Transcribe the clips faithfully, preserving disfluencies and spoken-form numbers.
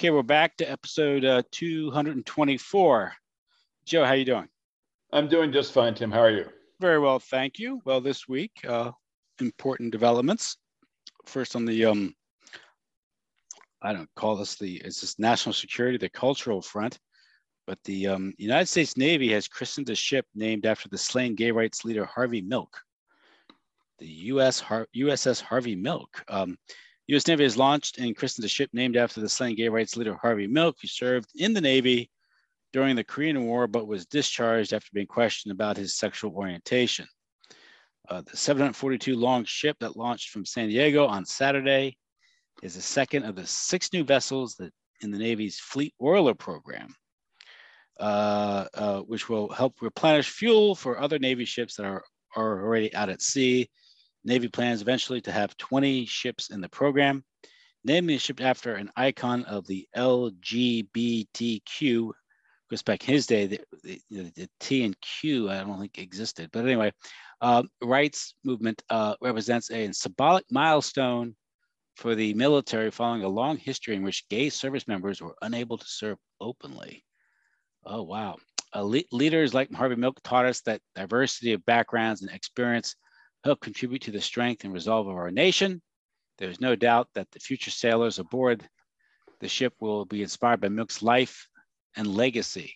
Okay, we're back to episode uh, two hundred twenty-four. Joe, how you doing? I'm doing just fine, Tim. How are you? Very well, thank you. Well, this week, uh, important developments. First on the, um, I don't call this the, it's this national security, the cultural front, but the um, United States Navy has christened a ship named after the slain gay rights leader Harvey Milk. The U S Har- U S S Harvey Milk. Um, U S Navy has launched and christened a ship named after the slain gay rights leader Harvey Milk, who served in the Navy during the Korean War, but was discharged after being questioned about his sexual orientation. Uh, the seven hundred forty-two long ship that launched from San Diego on Saturday is the second of the six new vessels that in the Navy's Fleet Oiler program, uh, uh, which will help replenish fuel for other Navy ships that are, are already out at sea. Navy plans eventually to have twenty ships in the program, naming the ship after an icon of the L G B T Q. Because back in his day, the, the, the T and Q, I don't think existed. But anyway, uh, rights movement uh, represents a symbolic milestone for the military following a long history in which gay service members were unable to serve openly. Oh, wow. Uh, le- leaders like Harvey Milk taught us that diversity of backgrounds and experience help contribute to the strength and resolve of our nation. There's no doubt that the future sailors aboard the ship will be inspired by Milk's life and legacy.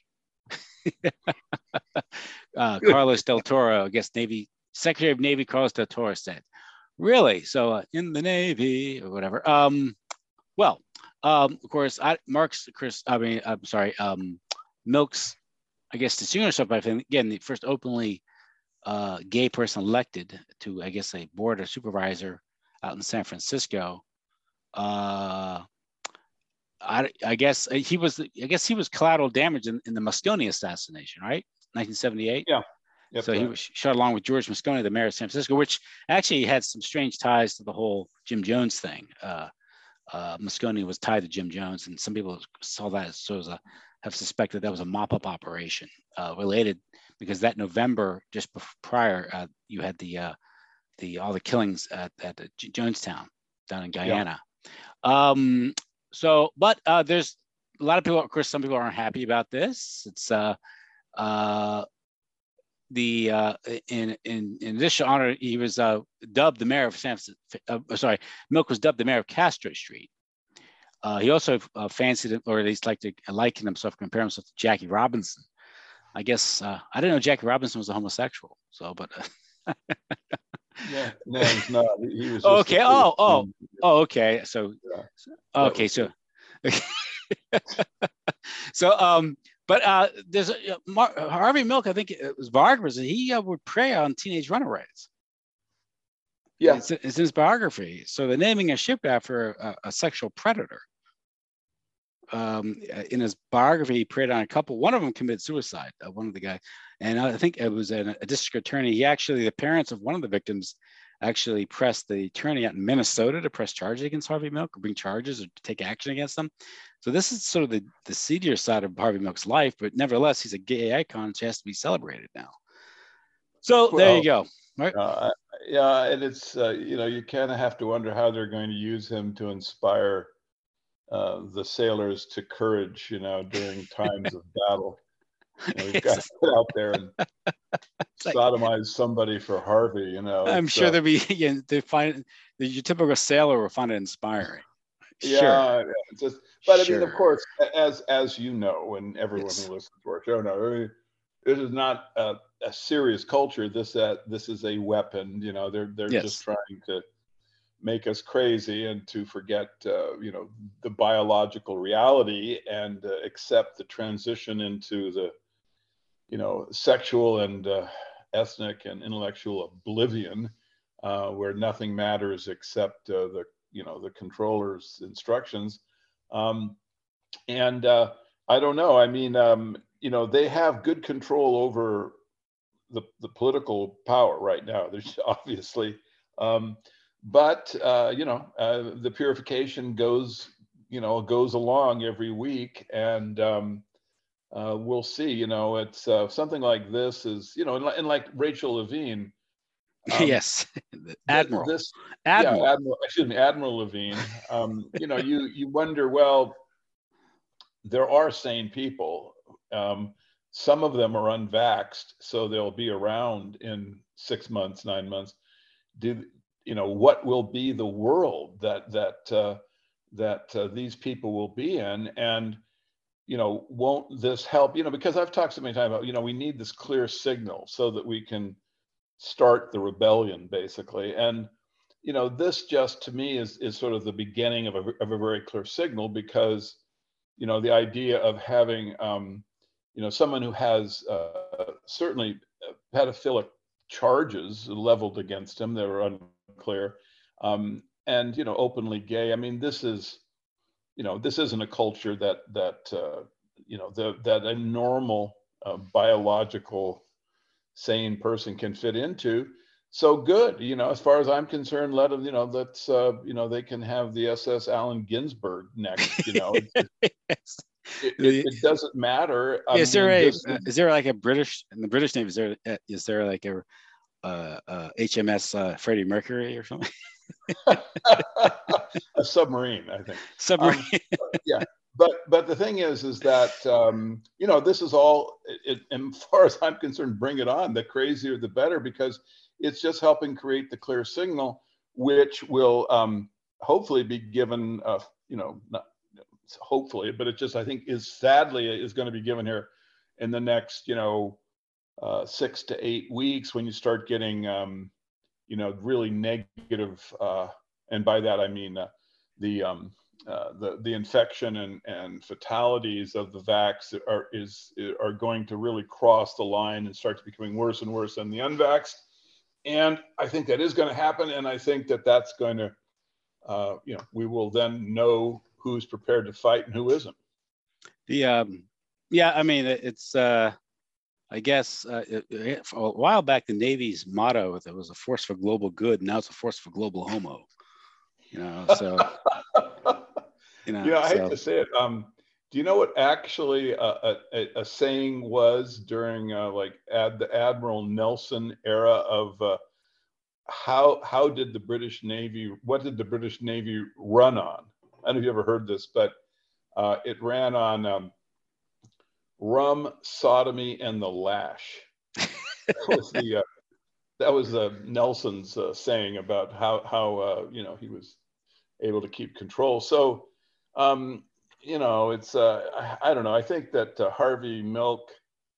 uh, Carlos Del Toro, I guess Navy Secretary of Navy Carlos Del Toro said, really? So uh, in the Navy or whatever. Um, well, um, of course, I, Mark's, Chris, I mean, I'm sorry, um, Milk's, I guess, distinguished herself by, again, the first openly uh, gay person elected to, I guess, a board or supervisor out in San Francisco. Uh, I, I guess he was. I guess he was collateral damage in, in the Moscone assassination, right? nineteen seventy-eight. Yeah. Yep, so right. he was shot along with George Moscone, the mayor of San Francisco, which actually had some strange ties to the whole Jim Jones thing. Uh, uh, Moscone was tied to Jim Jones, and some people saw that as sort of a, have suspected that was a mop-up operation uh, related because that November, just prior, uh, you had the uh, the all the killings at, at Jonestown down in Guyana. Yeah. Um, So, but uh, there's a lot of people, of course, some people aren't happy about this. It's uh, uh, the, uh, in, in, in additional honor, he was uh, dubbed the mayor of San Francisco, uh, sorry, Milk was dubbed the mayor of Castro Street. Uh, he also uh, fancied, or at least liked to liken himself, compare himself to Jackie Robinson. I guess, uh, I didn't know Jackie Robinson was a homosexual, so, but. Uh, yeah, no, he's not. He was just okay. Oh, oh, oh, okay. So, yeah, okay. So, so, um, but uh, there's uh, Mar- Harvey Milk. I think it was biography. He uh, would prey on teenage runaways. Yeah, it's, it's in his biography. So they're naming a ship after a, a sexual predator. Um, in his biography, he preyed on a couple. One of them committed suicide. Uh, one of the guys, and I think it was an, a district attorney. He actually, the parents of one of the victims, actually pressed the attorney out in Minnesota to press charges against Harvey Milk or bring charges or take action against them. So this is sort of the, the seedier side of Harvey Milk's life, but nevertheless, he's a gay icon, so he has to be celebrated now. So well, there you go. Right? Uh, yeah, and it's, uh, you know, you kind of have to wonder how they're going to use him to inspire uh, the sailors to courage, you know, during times of battle. You know, you've got to get out there and sodomize somebody for Harvey, you know. I'm sure uh, there'll be, you know, they find the your typical sailor will find it inspiring. Yeah, sure. yeah just, but sure. I mean, of course, as as you know, and everyone yes. who listens to our show knows, this is not a, a serious culture. This uh, this is a weapon. You know, they're they're yes. just trying to make us crazy and to forget, uh, you know, the biological reality and uh, accept the transition into the, you know, sexual and uh, ethnic and intellectual oblivion, uh, where nothing matters except uh, the, you know, the controller's instructions. Um, and uh, I don't know. I mean, um, you know, they have good control over the the political power right now. There's obviously. Um, But, uh, you know, uh, the purification goes, you know, goes along every week. And um, uh, we'll see, you know, it's uh, something like this is, you know, and, and like Rachel Levine. Um, yes, Admiral. This, Admiral. Yeah, Admiral, excuse me, Admiral Levine. Um, you know, you, you wonder, well, there are sane people. Um, some of them are unvaxxed, so they'll be around in six months, nine months. Do you know what will be the world that that uh, that uh, these people will be in? And you know, won't this help? You know, because I've talked so many times about, you know, we need this clear signal so that we can start the rebellion, basically. And you know, this just to me is is sort of the beginning of a of a very clear signal, because you know, the idea of having um, you know, someone who has uh, certainly pedophilic charges leveled against him that are unclear, um, and you know, openly gay. I mean, this is, you know, this isn't a culture that that uh, you know, the, that a normal uh, biological sane person can fit into. So good, you know, as far as I'm concerned, let them, you know, let's, uh, you know, they can have the S S Allen Ginsberg next, you know. It, Yes. it, it, it doesn't matter. I is there mean, a, this uh, is there like a British, in the British name, is there, uh, is there like a uh, uh, H M S uh, Freddie Mercury or something? A submarine, I think. Submarine. Um, yeah. But but the thing is, is that, um, you know, this is all, it, and as far as I'm concerned, bring it on. The crazier, the better, because it's just helping create the clear signal, which will um, hopefully be given, uh, you know, not hopefully, but it just, I think, is sadly is going to be given here in the next, you know, uh, six to eight weeks when you start getting, um, you know, really negative, uh, and by that I mean uh, the um, uh, the the infection and and fatalities of the vax are is are going to really cross the line and start to becoming worse and worse than the unvaxxed. And I think that is going to happen, and I think that that's going to, uh, you know, we will then know who's prepared to fight and who isn't. The um, yeah, I mean, it's. Uh... I guess uh, it, it, for a while back, the Navy's motto, there was a force for global good. Now it's a force for global homo. You know, so you know. You know, I so. hate to say it. Um, do you know what actually a, a, a saying was during uh, like ad, the Admiral Nelson era of uh, how how did the British Navy, what did the British Navy run on? I don't know if you ever heard this, but uh, it ran on. Um, rum, sodomy, and the lash. That was the uh, that was uh, Nelson's uh, saying about how how uh, you know, he was able to keep control. So um, you know, it's uh, I, I don't know. I think that uh, Harvey Milk,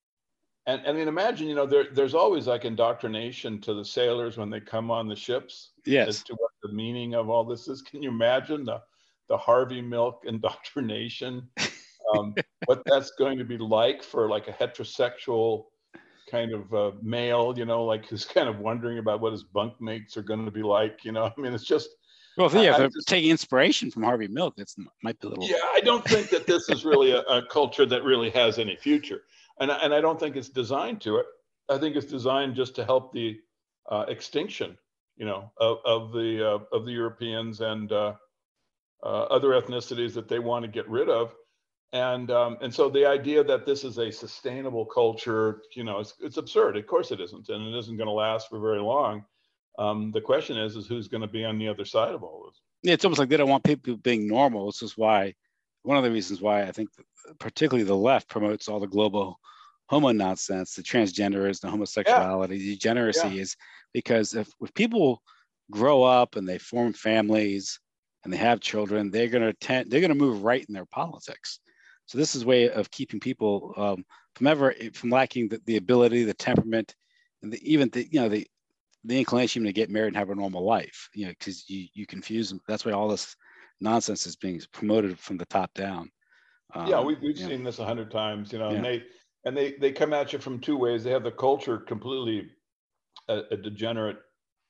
and and I mean, imagine, you know, there there's always like indoctrination to the sailors when they come on the ships. Yes. As to what the meaning of all this is. Can you imagine the the Harvey Milk indoctrination? Um, what that's going to be like for like a heterosexual kind of uh, male, you know, like who's kind of wondering about what his bunkmates are going to be like, you know. I mean, it's just. Well, yeah, if they're just, taking inspiration from Harvey Milk, that's might be a little. Yeah, I don't think that this is really a, a culture that really has any future, and and I don't think it's designed to it. I think it's designed just to help the uh, extinction, you know, of, of the uh, of the Europeans and uh, uh, other ethnicities that they want to get rid of. And um, and so the idea that this is a sustainable culture, you know, it's, it's absurd. Of course it isn't, and it isn't going to last for very long. Um, the question is, is who's going to be on the other side of all this? Yeah, it's almost like they don't want people being normal. This is why, one of the reasons why I think particularly the left promotes all the global homo nonsense, the transgenderism, the homosexuality, yeah. degeneracy, yeah. is because if, if people grow up and they form families and they have children, they're going to tend, they're going to move right in their politics. So this is a way of keeping people um, from ever from lacking the, the ability, the temperament, and the, even the you know the the inclination to get married and have a normal life. You know, because you you confuse them. That's why all this nonsense is being promoted from the top down. Um, yeah, we've we've seen know. this a hundred times. You know, yeah. and they and they they come at you from two ways. They have the culture completely a, a degenerate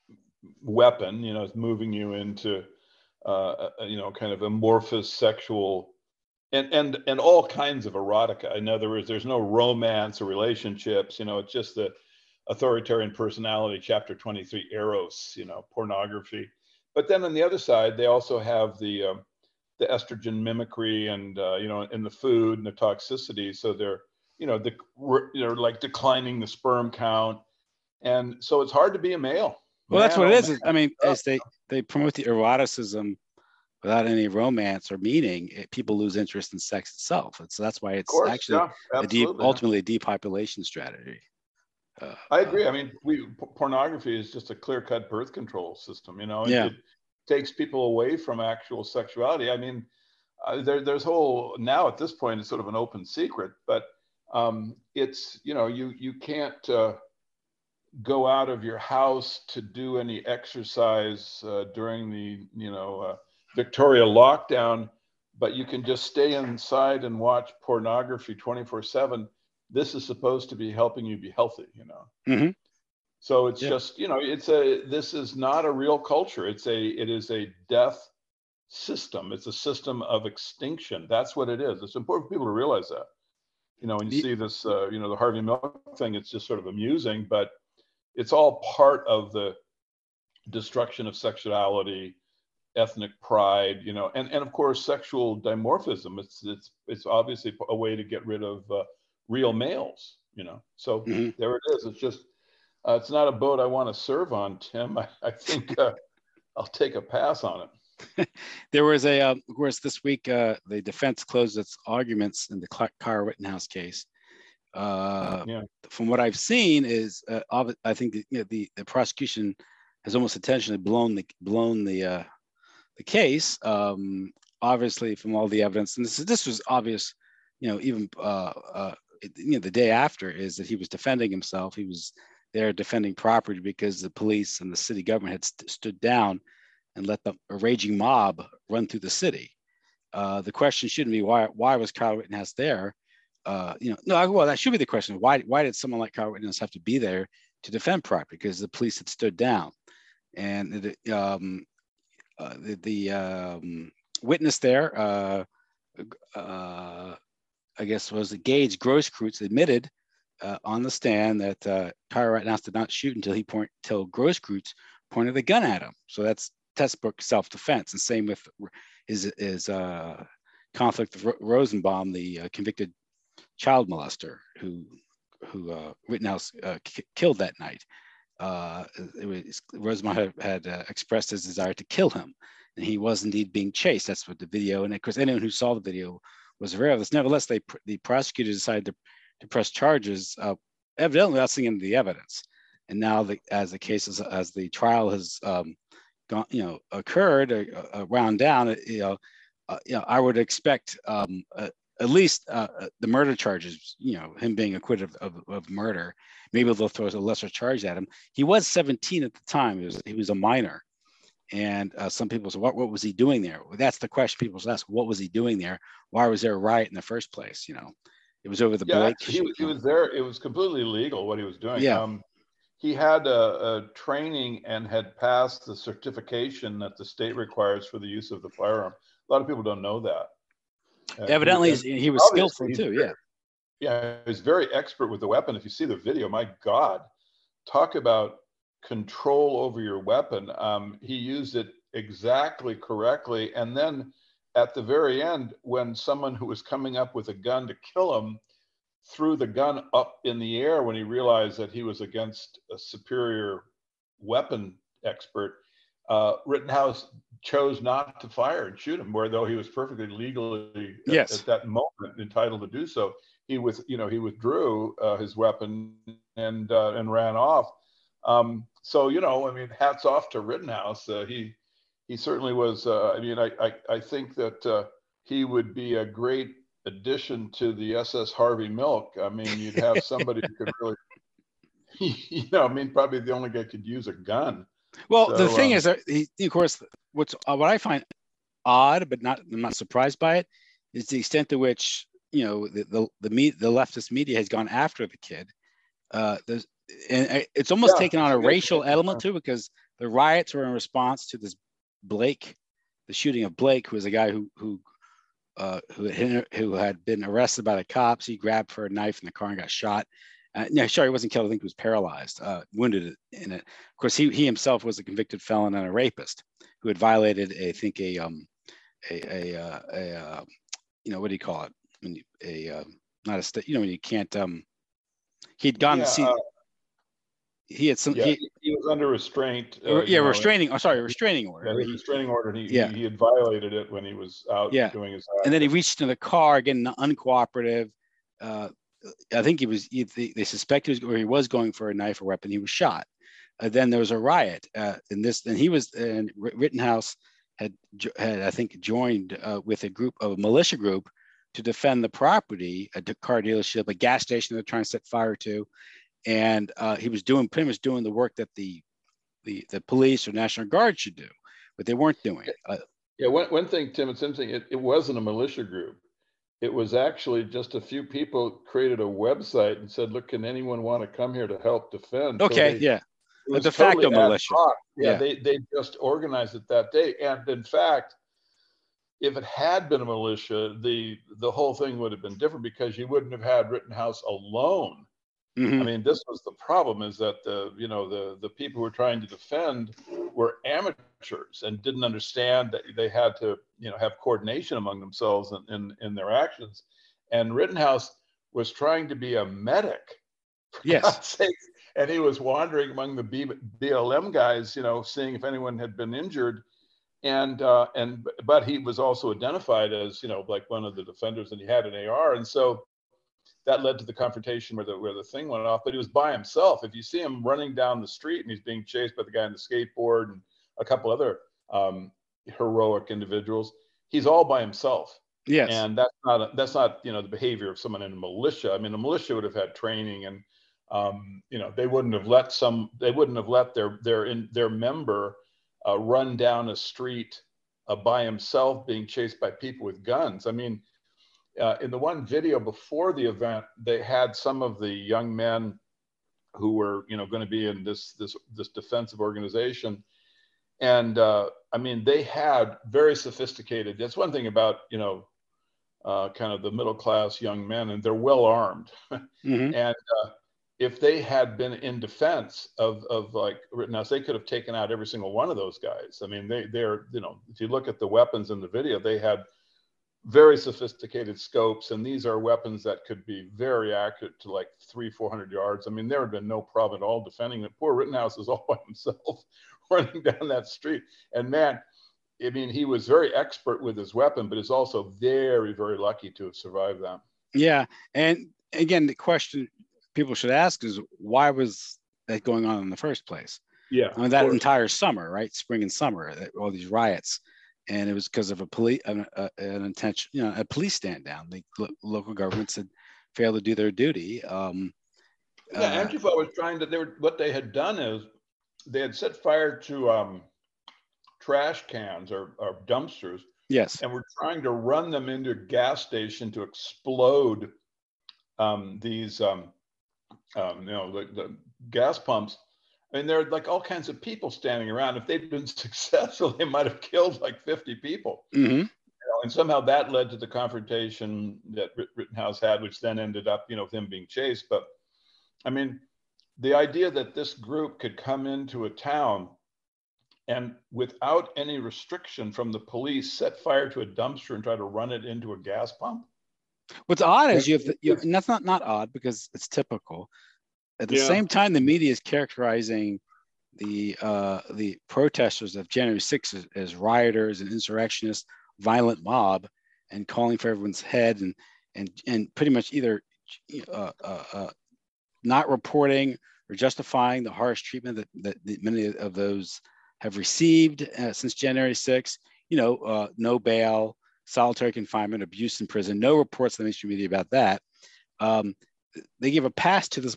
weapon. You know, it's moving you into uh, a, you know, kind of amorphous sexual. And, and and all kinds of erotica. In other words, there's no romance or relationships. You know, it's just the authoritarian personality, chapter twenty-three, eros. You know, pornography. But then on the other side, they also have the uh, the estrogen mimicry and uh, you know, in the food and the toxicity. So they're you know the you know like declining the sperm count, and so it's hard to be a male. Well, man, that's what oh, it is. Man. I mean, as they they promote the eroticism. without any romance or meaning, it, people lose interest in sex itself. And so that's why it's course, actually yeah, a deep, absolutely, ultimately a depopulation strategy. Uh, I agree. uh, I mean, we p- pornography is just a clear-cut birth control system. You know, it, yeah. it takes people away from actual sexuality. I mean, uh, there, there's whole now at this point it's sort of an open secret, but um, it's you know you you can't uh, go out of your house to do any exercise uh, during the you know uh, Victoria lockdown, but you can just stay inside and watch pornography twenty-four seven. This is supposed to be helping you be healthy, you know. Mm-hmm. So it's Yeah. just, you know, it's a, this is not a real culture. It's a, it is a death system. It's a system of extinction. That's what it is. It's important for people to realize that. You know, when you The, see this, uh, you know, the Harvey Milk thing, it's just sort of amusing, but it's all part of the destruction of sexuality, ethnic pride, you know, and, and of course, sexual dimorphism. It's, it's, it's obviously a way to get rid of uh, real males, you know. So mm-hmm. there it is. It's just, Uh, it's not a boat I want to serve on, Tim. I, I think uh, I'll take a pass on it. There was a, uh, of course, this week, uh, the defense closed its arguments in the Kyle Rittenhouse case. Uh, yeah. From what I've seen is, uh, I think the, you know, the, the prosecution has almost intentionally blown the, blown the, uh, the case. Um, obviously, from all the evidence, and this, this was obvious, you know, even, uh, uh, you know, the day after, is that he was defending himself. He was there defending property because the police and the city government had st- stood down and let the a raging mob run through the city. Uh, the question shouldn't be why why was Kyle Rittenhouse there? Uh, you know, no, well, that should be the question. Why why did someone like Kyle Rittenhouse have to be there to defend property? Because the police had stood down, and the um, uh, the, the um, witness there, uh, uh, I guess, was the Gage Grosskreutz, admitted Uh, on the stand that uh, Kyle Rittenhouse did not shoot until he point till Grosskreutz pointed the gun at him. So that's textbook self-defense. And same with his his uh, conflict with Ro- Rosenbaum, the uh, convicted child molester who who uh, Rittenhouse uh, k- killed that night. Uh, it was, Rosenbaum had, had uh, expressed his desire to kill him, and he was indeed being chased. That's what the video, and of course, anyone who saw the video was aware of this. Nevertheless, they the prosecutor decided to to press charges, uh, evidently without seeing any of the evidence. And now, the, as the case is, as the trial has um, gone, you know, occurred, uh, uh, wound down, you know, uh, you know, I would expect um, uh, at least uh, the murder charges, you know, him being acquitted of, of, of murder. Maybe they'll throw a lesser charge at him. He was seventeen at the time. He was he was a minor. And uh, some people say, what, what was he doing there? Well, that's the question people ask. What was he doing there? Why was there a riot in the first place? You know, it was over the Yeah, Blake. actually, he was, he was there. It was completely legal what he was doing. Yeah. Um, he had a, a training and had passed the certification that the state requires for the use of the firearm. A lot of people don't know that. Uh, Evidently, he, he was skillful too. Very, yeah. Yeah, he's very expert with the weapon. If you see the video, my God, talk about control over your weapon. Um, he used it exactly correctly. And then at the very end, when someone who was coming up with a gun to kill him threw the gun up in the air when he realized that he was against a superior weapon expert, uh, Rittenhouse chose not to fire and shoot him, where though he was perfectly legally at, yes. at that moment entitled to do so. He with you know he withdrew uh, his weapon and uh, and ran off. Um, so you know, I mean, hats off to Rittenhouse. Uh, he he certainly was. Uh, I mean, I I, I think that uh, he would be a great addition to the S S Harvey Milk. I mean, you'd have somebody who could really, you know, I mean, probably the only guy could use a gun. Well, so, the thing um, is, that he, of course, what's uh, what I find odd, but not I'm not surprised by it, is the extent to which you know the the the, me, the leftist media has gone after the kid. Uh, there's and it's almost yeah, taken on a racial element too, because the riots were in response to this Blake, the shooting of Blake, who was a guy who who uh, who who had been arrested by the cops. He grabbed for a knife in the car and got shot. Uh, no, sorry, he wasn't killed. I think he was paralyzed, uh, wounded in it. Of course, he he himself was a convicted felon and a rapist who had violated, a, I think, a um a a, uh, a uh, you know, what do you call it? When you, a uh, not a state, you know, when you can't um he'd gone yeah, to see uh, he had some yeah, he he was under restraint. Uh, yeah, you know, restraining. Oh, sorry, restraining order. Yeah, he, restraining order. And he, yeah. he he had violated it when he was out yeah. doing his. Act. And then he reached into the car again, uncooperative. Uh, I think he was. He, they suspected, or he was going for a knife or weapon. He was shot. Uh, then there was a riot. Uh, and this, and he was. And Rittenhouse had had I think joined uh, with a group of a militia group to defend the property, a car dealership, a gas station they're trying to set fire to, and uh, he was doing pretty much doing the work that the the the police or National Guard should do, but they weren't doing. Uh, yeah, one one thing, Tim, it's interesting. It, it wasn't a militia group. It was actually just a few people created a website and said, "Look, can anyone want to come here to help defend?" Okay, so they, yeah, the de facto totally militia. Yeah, yeah, they they just organized it that day, and in fact, if it had been a militia, the the whole thing would have been different because you wouldn't have had Rittenhouse alone. Mm-hmm. I mean, this was the problem: is that the you know the the people who were trying to defend were amateurs and didn't understand that they had to you know have coordination among themselves in in, in their actions. And Rittenhouse was trying to be a medic, for yes, God's sake, and he was wandering among the B, BLM guys, you know, seeing if anyone had been injured. And uh, and but he was also identified as you know like one of the defenders, and he had an A R, and so that led to the confrontation where the where the thing went off. But he was by himself. If you see him running down the street and he's being chased by the guy on the skateboard and a couple other um, heroic individuals, he's all by himself. Yes, and that's not a, that's not you know the behavior of someone in a militia. I mean, the militia would have had training, and um, you know they wouldn't have let some they wouldn't have let their their in their member. Uh, run down a street uh, by himself being chased by people with guns. I mean, uh, in the one video before the event, they had some of the young men who were, you know, going to be in this, this, this defensive organization. And uh, I mean, they had very sophisticated, that's one thing about, you know, uh, kind of the middle-class young men, and they're well armed. Mm-hmm. And uh, if they had been in defense of, of like Rittenhouse, they could have taken out every single one of those guys. I mean, they, they're, you know, if you look at the weapons in the video, they had very sophisticated scopes, and these are weapons that could be very accurate to like three, four hundred yards. I mean, there had been no problem at all defending it. Poor Rittenhouse is all by himself running down that street. And man, I mean, he was very expert with his weapon, but is also very, very lucky to have survived that. Yeah. And again, the question people should ask is, why was that going on in the first place? Yeah. I mean, that entire summer, right? Spring and summer, all these riots. And it was because of a police, an, a, an intention, you know, a police stand down. The lo- local governments had failed to do their duty. Um, yeah, uh, Antifa was trying to, they were, what they had done is they had set fire to um, trash cans or, or dumpsters. Yes. And were trying to run them into a gas station to explode um, these, um, um, you know, the, the gas pumps. I mean, there are like all kinds of people standing around. If they'd been successful, they might have killed like fifty people. Mm-hmm. You know, and somehow that led to the confrontation that Rittenhouse had, which then ended up, you know, with him being chased. But I mean, the idea that this group could come into a town and without any restriction from the police set fire to a dumpster and try to run it into a gas pump. What's odd is you have, the, you have and that's not, not odd because it's typical. At the yeah. same time, the media is characterizing the uh, the protesters of January sixth as, as rioters and insurrectionists, violent mob, and calling for everyone's head, and and and pretty much either uh, uh, uh, not reporting or justifying the harsh treatment that, that, that many of those have received uh, since January sixth. You know, uh, no bail, solitary confinement, abuse in prison. No reports in the mainstream media about that. Um, they give a pass to this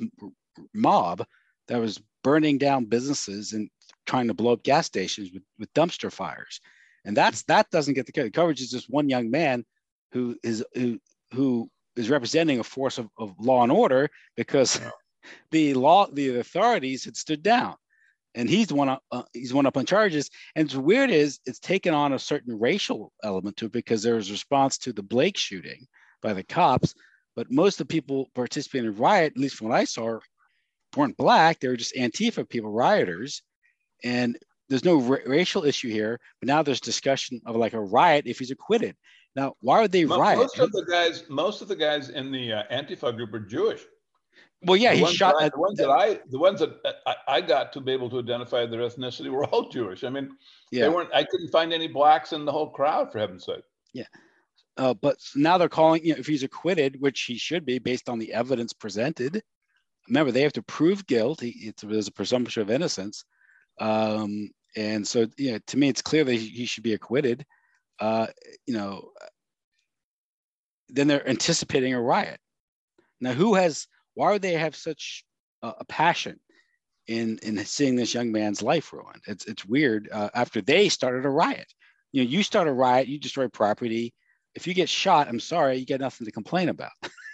mob that was burning down businesses and trying to blow up gas stations with, with dumpster fires. And that's that doesn't get the coverage. The coverage is just one young man who is who, who is representing a force of, of law and order because yeah. the law the authorities had stood down. And he's the one up, uh, he's one up on charges. And what's weird is it's taken on a certain racial element to it because there was a response to the Blake shooting by the cops. But most of the people participating in the riot, at least from what I saw, weren't Black. They were just Antifa people, rioters. And there's no ra- racial issue here. But now there's discussion of like a riot if he's acquitted. Now, why would they most, riot? Most of the guys, most of the guys in the uh, Antifa group are Jewish. Well, yeah, the he ones shot. that I, A, the ones that I, the ones that I, I got to be able to identify their ethnicity were all Jewish. I mean, yeah. they weren't. I couldn't find any blacks in the whole crowd, for heaven's sake. Yeah. Uh, but now they're calling, you know, if he's acquitted, which he should be based on the evidence presented. Remember, they have to prove guilt. He, it's, there's a presumption of innocence. Um, and so, you know, to me, it's clear that he, he should be acquitted. Uh, you know, then they're anticipating a riot. Now, who has, why would they have such uh, a passion in, in seeing this young man's life ruined? It's, it's weird. Uh, after they started a riot, you know, you start a riot, you destroy property. If you get shot, I'm sorry, you get nothing to complain about.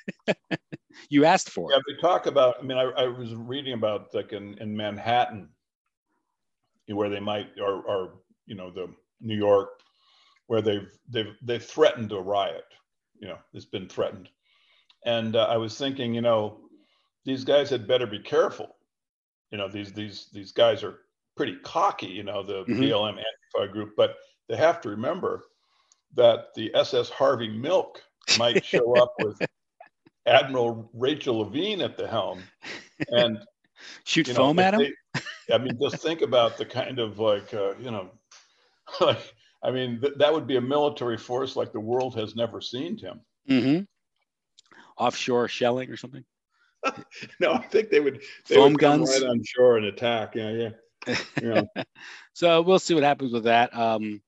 You asked for yeah, it. they talk about, I mean, I, I was reading about like in, in Manhattan, where they might, or, or, you know, the New York, where they've, they've, they've threatened a riot, you know, it's been threatened. And uh, I was thinking, you know, these guys had better be careful. You know, these, these, these guys are pretty cocky, you know, the mm-hmm. B L M Antifa group, but they have to remember that the S S Harvey Milk might show up with Admiral Rachel Levine at the helm and shoot foam at him. They, I mean, just think about the kind of like, uh, you know, like, I mean, th- that would be a military force like the world has never seen, Tim. Mm-hmm. Offshore shelling or something? No, I think they would, they foam would come guns right on shore and attack. Yeah, yeah. yeah. So we'll see what happens with that. Um,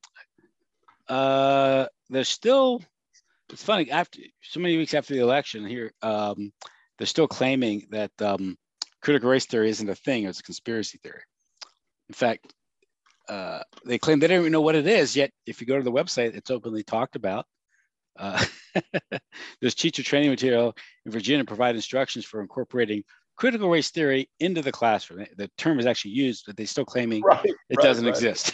uh, there's still, it's funny, after so many weeks after the election here, um, they're still claiming that um, critical race theory isn't a thing, it's a conspiracy theory. In fact, uh, they claim they don't even know what it is, yet if you go to the website, it's openly talked about. Uh, there's teacher training material in Virginia provide instructions for incorporating critical race theory into the classroom. The term is actually used, but they're still claiming right, it right, doesn't right. exist.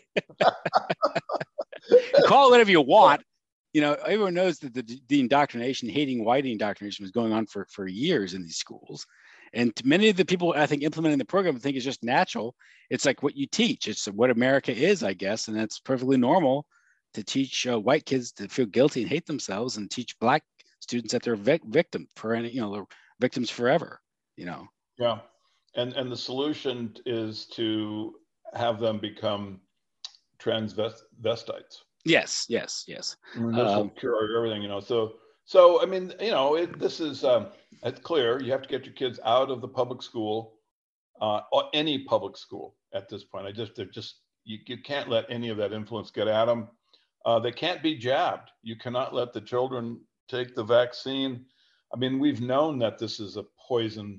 You call it whatever you want. You know, everyone knows that the, the indoctrination, hating white indoctrination was going on for, for years in these schools. And many of the people, I think, implementing the program think it's just natural. It's like what you teach. It's what America is, I guess. And that's perfectly normal to teach uh, white kids to feel guilty and hate themselves, and teach black students that they're vic- victim for any, you know, they're victims forever, you know? Yeah. And, and the solution is to have them become transvestites. Yes, yes, yes. I mean, this um, will cure everything, you know. So, so I mean, you know, it, this is um, it's clear. You have to get your kids out of the public school, uh, or any public school at this point. I just, they're just, you, you can't let any of that influence get at them. Uh, they can't be jabbed. You cannot let the children take the vaccine. I mean, we've known that this is a poison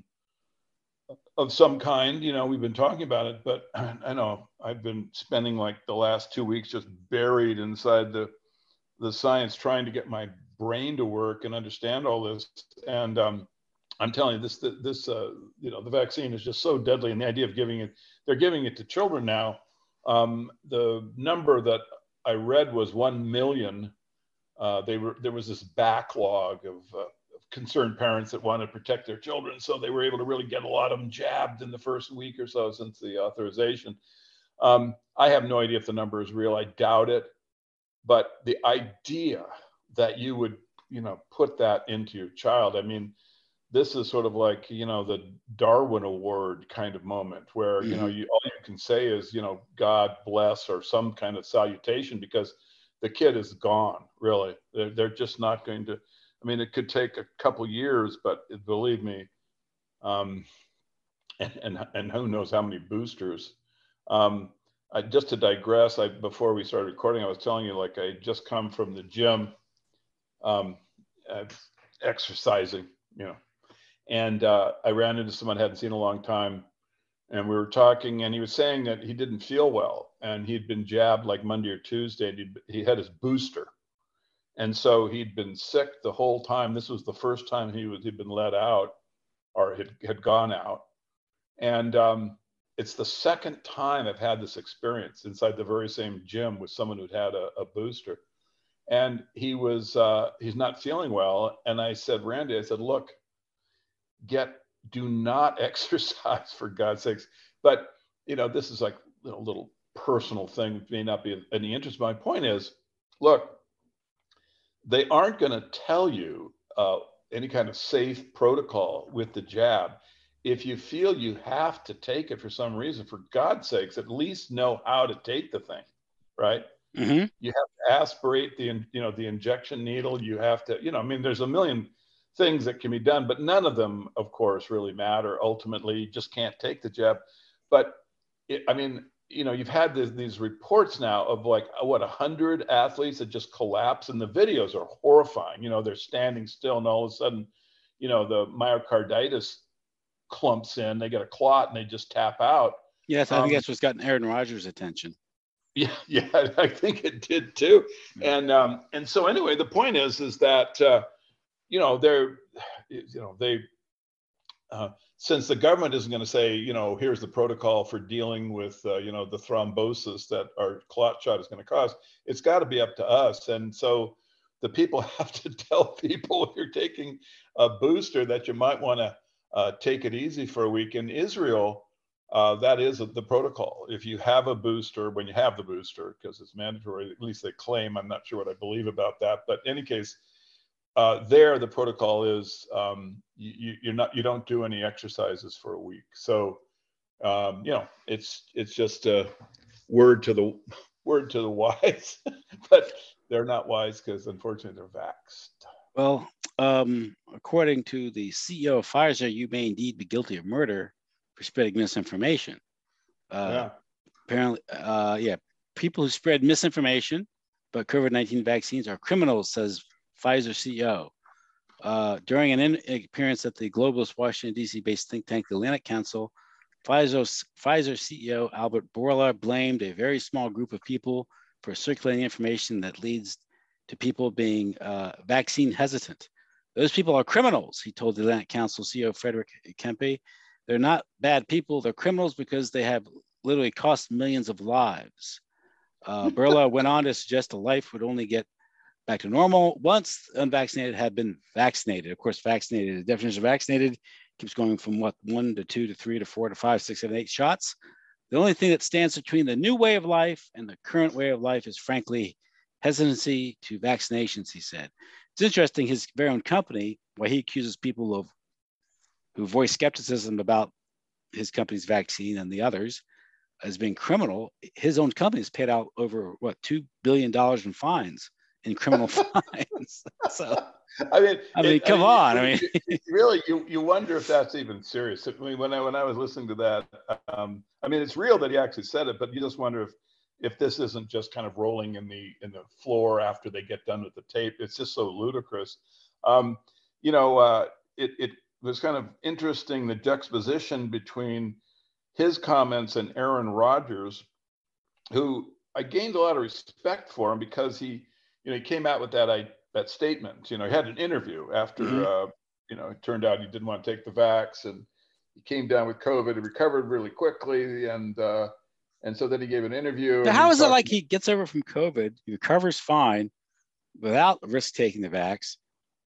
of some kind, you know, we've been talking about it, but I know I've been spending like the last two weeks just buried inside the the science, trying to get my brain to work and understand all this. And um, I'm telling you, this this uh, you know, the vaccine is just so deadly, and the idea of giving it, they're giving it to children now. Um, the number that I read was one million. Uh, they were there was this backlog of uh, concerned parents that want to protect their children. So they were able to really get a lot of them jabbed in the first week or so since the authorization. Um, I have no idea if the number is real. I doubt it. But the idea that you would, you know, put that into your child, I mean, this is sort of like, you know, the Darwin Award kind of moment where, mm-hmm. you know, you, all you can say is, you know, God bless, or some kind of salutation, because the kid is gone, really. They're, they're just not going to, I mean, it could take a couple years, but believe me, um, and, and and who knows how many boosters. Um, I, just to digress, I before we started recording, I was telling you, like, I just come from the gym, um, uh, exercising, you know, and uh, I ran into someone I hadn't seen in a long time, and we were talking, and he was saying that he didn't feel well, and he'd been jabbed like Monday or Tuesday, and he'd, he had his booster. And so he'd been sick the whole time. This was the first time he was, he'd been let out, or had, had gone out. And um, it's the second time I've had this experience inside the very same gym with someone who'd had a, a booster. And he was, uh, he's not feeling well. And I said, Randy, I said, look, get, do not exercise, for God's sakes. But, you know, this is like a little, little personal thing, may not be of any interest. My point is, look, they aren't going to tell you uh, any kind of safe protocol with the jab. If you feel you have to take it for some reason, for God's sakes, at least know how to take the thing, right? Mm-hmm. You have to aspirate the, you know, the injection needle. You have to, you know, I mean, there's a million things that can be done, but none of them, of course, really matter. Ultimately, you just can't take the jab. But it, I mean, you know, you've had this, these reports now of like, what, a hundred athletes that just collapse, and the videos are horrifying. You know, they're standing still and all of a sudden, you know, the myocarditis clumps in, they get a clot and they just tap out. Yes, I think um, that's what's gotten Aaron Rodgers' attention. Yeah, yeah, I think it did too. Yeah. And um, and so anyway, the point is, is that uh, you know, they're, you know, they, uh, since the government isn't going to say, you know, here's the protocol for dealing with, uh, you know, the thrombosis that our clot shot is going to cause, it's got to be up to us. And so the people have to tell people if you're taking a booster that you might want to uh, take it easy for a week. In Israel, uh, that is the protocol. If you have a booster, when you have the booster, because it's mandatory, at least they claim, I'm not sure what I believe about that, but in any case, uh, there the protocol is um, you, you're not, you don't do any exercises for a week. So um, you know, it's it's just a word to the word to the wise, but they're not wise because unfortunately they're vaxxed. Well, um, according to the C E O of Pfizer, you may indeed be guilty of murder for spreading misinformation. Uh, yeah. Apparently, uh, yeah, people who spread misinformation about COVID nineteen vaccines are criminals, says Pfizer C E O. Uh, during an in- appearance at the globalist Washington, D C-based think tank, the Atlantic Council, Pfizer, Pfizer C E O Albert Bourla blamed a very small group of people for circulating information that leads to people being uh, vaccine hesitant. Those people are criminals, he told the Atlantic Council C E O Frederick Kempe. They're not bad people, they're criminals because they have literally cost millions of lives. Uh, Bourla went on to suggest a life would only get back to normal once unvaccinated had been vaccinated. Of course, vaccinated, the definition of vaccinated keeps going from what, one to two to three to four to five, six, seven, eight shots. The only thing that stands between the new way of life and the current way of life is, frankly, hesitancy to vaccinations, he said. It's interesting, his very own company, why he accuses people of who voice skepticism about his company's vaccine and the others as being criminal. His own company has paid out over, what, two billion dollars in fines, in criminal fines. So, I mean, I mean, it, come I mean, on. I mean, really, you you wonder if that's even serious. I mean, when I when I was listening to that, um, I mean, it's real that he actually said it, but you just wonder if if this isn't just kind of rolling in the in the floor after they get done with the tape. It's just so ludicrous. Um, you know, uh, it it was kind of interesting, the juxtaposition between his comments and Aaron Rodgers, who I gained a lot of respect for him because he, you know, he came out with that I, that statement. You know, he had an interview after, mm-hmm. uh, you know, it turned out he didn't want to take the vax, and he came down with COVID. He recovered really quickly, and uh, and so then he gave an interview. Now, how is it like he gets over from COVID, he recovers fine without risk taking the vax?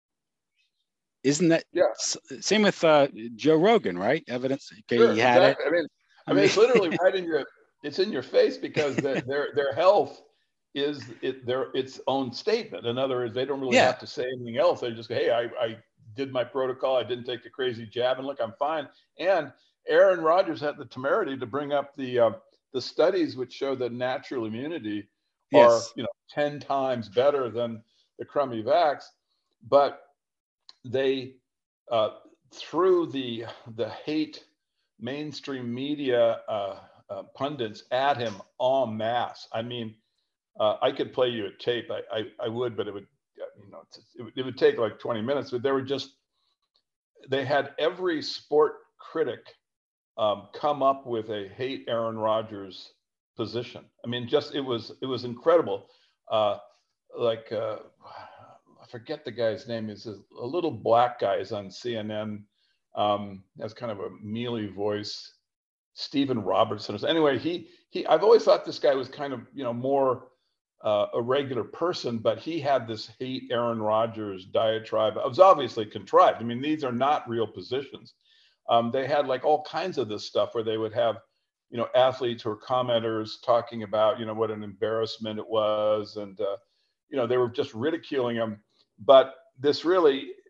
Isn't that yeah? Same with uh, Joe Rogan, right? Evidence. Okay, sure, he had exactly. it. I mean, I mean, it's literally right in your, it's in your face because the, their their health is it their its own statement. In other words, they don't really yeah. have to say anything else. They just go, hey, I, I did my protocol. I didn't take the crazy jab, and look, I'm fine. And Aaron Rodgers had the temerity to bring up the uh, the studies which show that natural immunity yes. are, you know, ten times better than the crummy vax, but they uh, through the the hate mainstream media uh, uh, pundits at him en masse. I mean, uh, I could play you a tape. I, I I would, but it would, you know, it would, it would take like twenty minutes. But they were just, they had every sport critic um, come up with a hate Aaron Rodgers position. I mean, just it was it was incredible. Uh, like. Uh, I forget the guy's name. Is a, a little black guy is on C N N. Um, has kind of a mealy voice. Stephen Robertson. Anyway, he he. I've always thought this guy was kind of, you know, more uh, a regular person, but he had this hate Aaron Rodgers diatribe. It was obviously contrived. I mean, these are not real positions. Um, they had like all kinds of this stuff where they would have, you know, athletes or commenters talking about, you know, what an embarrassment it was, and uh, you know, they were just ridiculing him. But this really,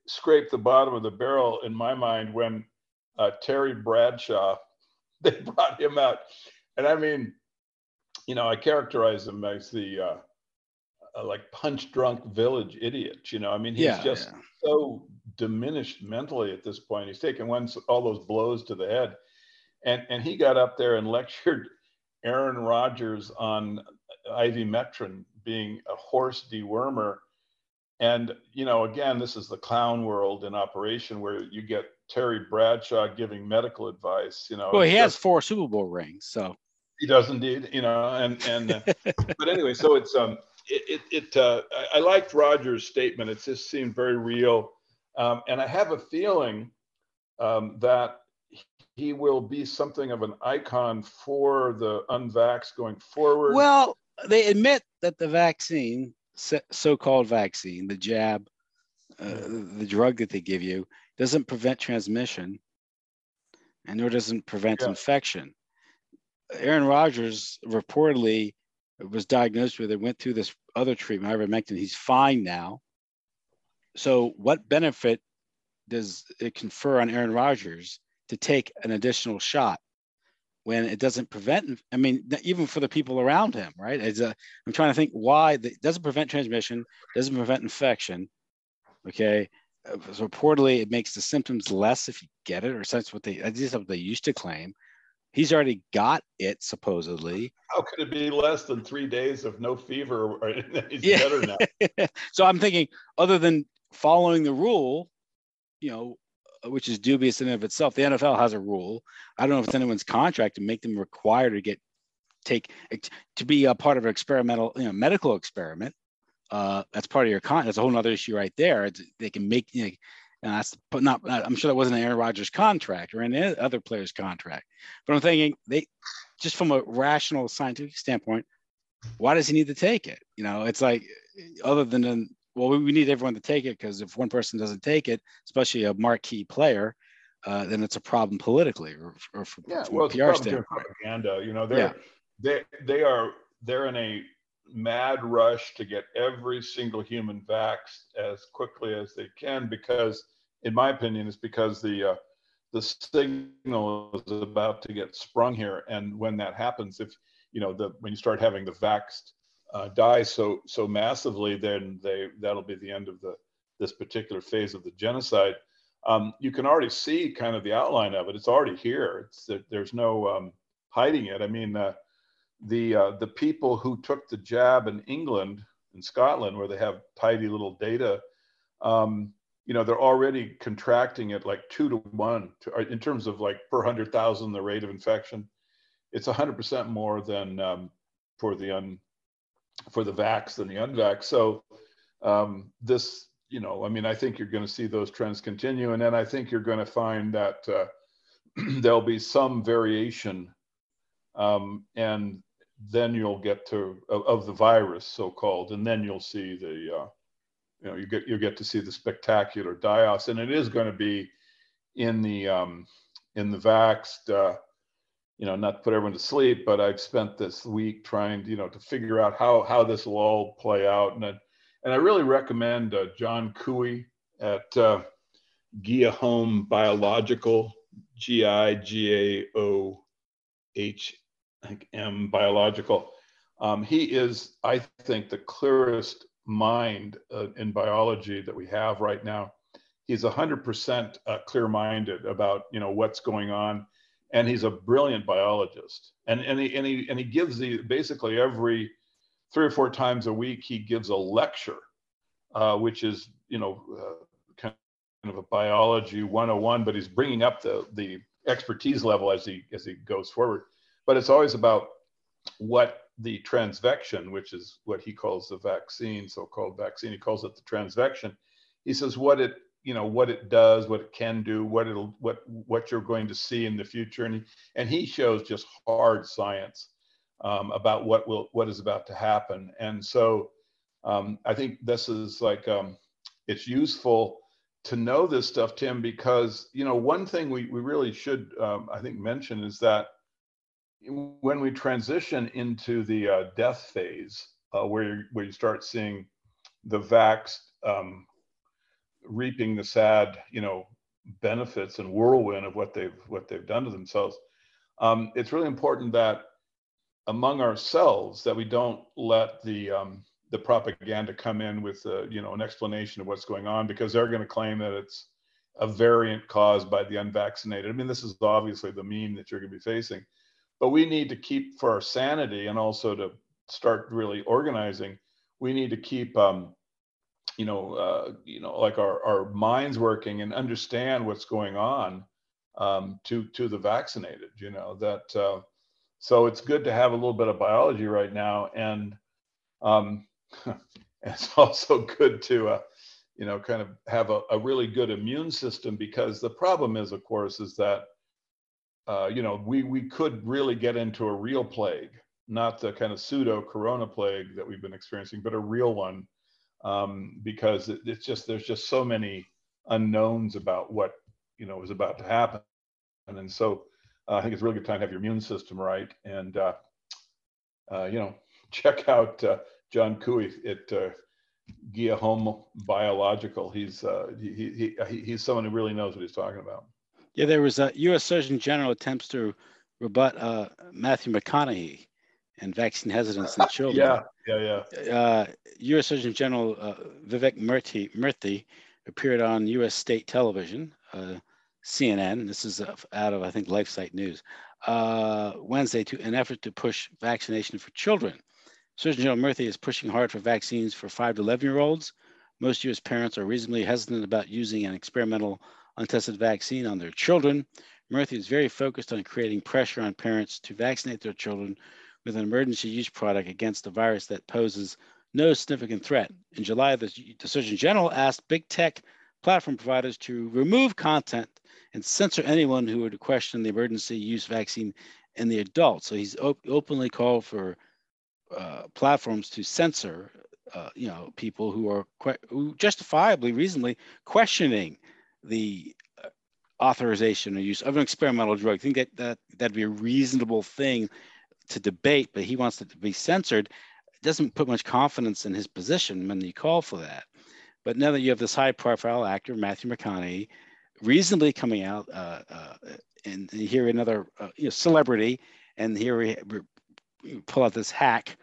scraped the bottom of the barrel in my mind when uh, Terry Bradshaw, they brought him out. And I mean, you know, I characterize him as the uh, uh, like punch drunk village idiot. You know, I mean, he's Yeah, just yeah. so diminished mentally at this point. He's taken one, all those blows to the head. And, and he got up there and lectured Aaron Rodgers on ivermectin being a horse dewormer. And, you know, again, this is the clown world in operation where you get Terry Bradshaw giving medical advice. You know, Well, he has just, four Super Bowl rings, so he does indeed. You know, and and uh, but anyway, so it's um it it, it uh, I, I liked Rodgers' statement. It just seemed very real, um, and I have a feeling um, that he will be something of an icon for the unvaxxed going forward. Well, they admit that the vaccine, so-called vaccine, the jab, uh, the drug that they give you, doesn't prevent transmission, and nor doesn't prevent yeah. infection. Aaron Rodgers reportedly was diagnosed with it, went through this other treatment, ivermectin. He's fine now. So what benefit does it confer on Aaron Rodgers to take an additional shot when it doesn't prevent, I mean, even for the people around him, right? As a, I'm trying to think why it doesn't prevent transmission, doesn't prevent infection, okay? So reportedly, it makes the symptoms less if you get it, or that's what they, that's what they used to claim. He's already got it, supposedly. How could it be less than three days of no fever? Or he's yeah. better now. So I'm thinking, other than following the rule, you know, which is dubious in and of itself, the N F L has a rule. I don't know if it's anyone's contract to make them required to get take to be a part of an experimental, you know, medical experiment. Uh, that's part of your con. That's a whole other issue right there. It's, they can make, you know, and that's but not. I'm sure that wasn't an Aaron Rodgers contract or any other player's contract. But I'm thinking they, just from a rational scientific standpoint, why does he need to take it? You know, it's like, other than an, well, we need everyone to take it, because if one person doesn't take it, especially a marquee player, uh, then it's a problem politically, or, or from, yeah, from well, a P R standpoint. Propaganda, you know, they're yeah. they they are they're in a mad rush to get every single human vaxxed as quickly as they can, because, in my opinion, it's because the uh, the signal is about to get sprung here, and when that happens, if you know the when you start having the vaxxed Uh, die so so massively, then they that'll be the end of the this particular phase of the genocide. Um, you can already see kind of the outline of it. It's already here. It's there's no um, hiding it. I mean, uh, the uh, the people who took the jab in England and Scotland, where they have tidy little data, um, you know, they're already contracting it like two to one to, in terms of like per hundred thousand the rate of infection. It's a hundred percent more than um, for the un for the vax than the unvax. So um, this, you know, I mean, I think you're going to see those trends continue. And then I think you're going to find that uh, there'll be some variation. Um, and then you'll get to, of, of the virus, so-called, and then you'll see the, uh, you know, you get, you get to see the spectacular die-offs. And it is going to be in the, um, in the vaxxed, uh, you know, not to put everyone to sleep, but I've spent this week trying to, you know, to figure out how how this will all play out. And I, and I really recommend uh, John Cooey at uh, Guillaume Biological, G I G A O H M Biological. Um, he is, I think, the clearest mind uh, in biology that we have right now. He's one hundred percent uh, clear-minded about, you know, what's going on. And he's a brilliant biologist, and and he and he and he gives the basically every three or four times a week he gives a lecture, uh, which is you know uh, kind of a biology one oh one, but he's bringing up the the expertise level as he as he goes forward. But it's always about what the transvection, which is what he calls the vaccine, so-called vaccine, he calls it the transvection. He says what it you know what it does, what it can do, what it'll what what you're going to see in the future, and he, and he shows just hard science um, about what will what is about to happen. And so um, I think this is like um, it's useful to know this stuff, Tim, because you know one thing we we really should um, I think mention is that when we transition into the uh, death phase, uh, where you, where you start seeing the vaxxed um, reaping the sad, you know, benefits and whirlwind of what they've what they've done to themselves. Um, it's really important that among ourselves that we don't let the um, the propaganda come in with uh, you know, an explanation of what's going on, because they're going to claim that it's a variant caused by the unvaccinated. I mean, this is obviously the meme that you're going to be facing, but we need to keep, for our sanity and also to start really organizing, we need to keep um, you know, uh, you know, like our, our minds working and understand what's going on um, to to the vaccinated. You know that. Uh, so it's good to have a little bit of biology right now, and um, it's also good to, uh, you know, kind of have a, a really good immune system, because the problem is, of course, is that uh, you know, we we could really get into a real plague, not the kind of pseudo corona plague that we've been experiencing, but a real one. Um, because it, it's just, there's just so many unknowns about what, you know, is about to happen. And so uh, I think it's a really good time to have your immune system right. And, uh, uh, you know, check out uh, John Cooey at uh, Guillaume Biological. He's, uh, he, he, he's someone who really knows what he's talking about. Yeah, there was a U S Surgeon General attempts to rebut uh, Matthew McConaughey and vaccine hesitance in children. yeah, yeah, yeah. Uh, U S Surgeon General uh, Vivek Murthy, Murthy appeared on U S state television, uh, C N N. This is out of, I think, LifeSite News, uh, Wednesday, to an effort to push vaccination for children. Surgeon General Murthy is pushing hard for vaccines for five to eleven year olds. Most U S parents are reasonably hesitant about using an experimental untested vaccine on their children. Murthy is very focused on creating pressure on parents to vaccinate their children with an emergency use product against a virus that poses no significant threat. In July, the, the Surgeon General asked big tech platform providers to remove content and censor anyone who would question the emergency use vaccine in the adults. So he's op- openly called for uh, platforms to censor, uh, you know, people who are que- who justifiably, reasonably questioning the uh, authorization or use of an experimental drug. I think that, that that'd be a reasonable thing to debate, but he wants it to be censored. It doesn't put much confidence in his position when you call for that. But now that you have this high-profile actor, Matthew McConaughey, reasonably coming out, uh, uh, and, and here another uh, you know, celebrity, and here we, we pull out this hack,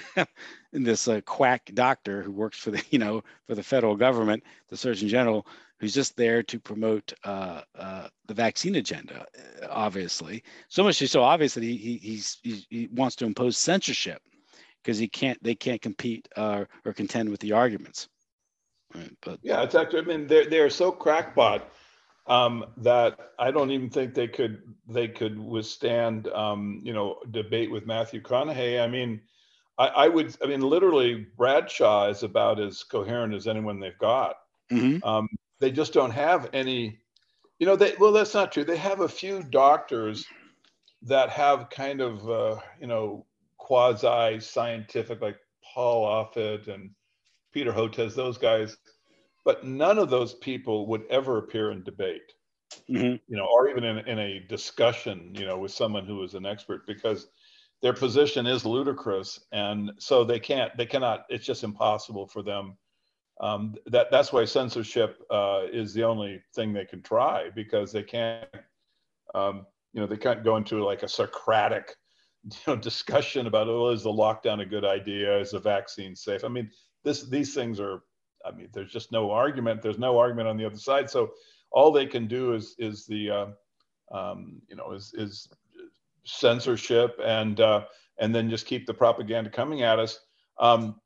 and this uh, quack doctor who works for the you know for the federal government, the Surgeon General, who's just there to promote uh, uh, the vaccine agenda, obviously. So much so obvious that he, he, he's, he wants to impose censorship because he can't, they can't compete uh, or contend with the arguments. Right, but yeah, it's actually, I mean, they're, they're so crackpot um, that I don't even think they could, they could withstand, um, you know, debate with Matthew McConaughey. I mean, I, I would, I mean, literally Bradshaw is about as coherent as anyone they've got. Mm-hmm. Um, they just don't have any, you know, they, well, that's not true. They have a few doctors that have kind of, uh, you know, quasi-scientific, like Paul Offit and Peter Hotez, those guys, but none of those people would ever appear in debate, mm-hmm. you know, or even in, in a discussion, you know, with someone who is an expert, because their position is ludicrous. And so they can't, they cannot, it's just impossible for them. Um, that that's why censorship uh, is the only thing they can try, because they can't, um, you know, they can't go into like a Socratic, you know, discussion about, oh, is the lockdown a good idea? Is the vaccine safe? I mean, this these things are, I mean, there's just no argument. There's no argument on the other side. So all they can do is is the, uh, um, you know, is is censorship, and uh, and then just keep the propaganda coming at us. Um,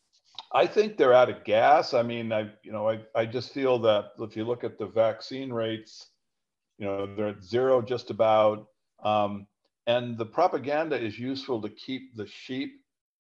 I think they're out of gas. I mean, I, you know, I, I just feel that if you look at the vaccine rates, you know, they're at zero just about. Um, and the propaganda is useful to keep the sheep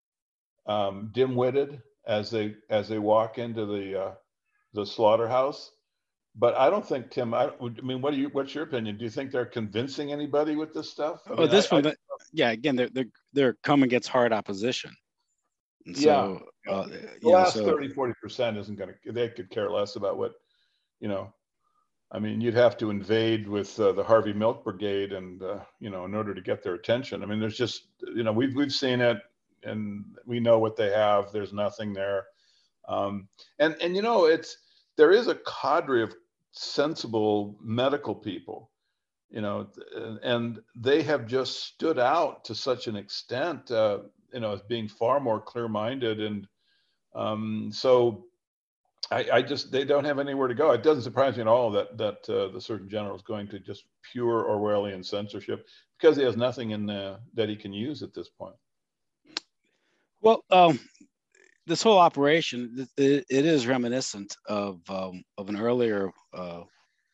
um, dim-witted as they as they walk into the uh, the slaughterhouse. But I don't think, Tim, I, I mean, what do you, what's your opinion? Do you think they're convincing anybody with this stuff? I oh, mean, this I, one, I, that, yeah, again, they're, they're, they're coming against hard opposition. And yeah. so, uh, The you know, last so, thirty, forty percent isn't going to, they could care less about what, you know, I mean, you'd have to invade with uh, the Harvey Milk Brigade and, uh, you know, in order to get their attention. I mean, there's just, you know, we've, we've seen it and we know what they have. There's nothing there. Um, and, and, you know, it's, there is a cadre of sensible medical people, you know, and they have just stood out to such an extent, uh, you know, as being far more clear-minded. And um, so I, I just, they don't have anywhere to go. It doesn't surprise me at all that that uh, the Surgeon General is going to just pure Orwellian censorship, because he has nothing in the, that he can use at this point. Well, um, this whole operation, it, it is reminiscent of um, of an earlier, uh,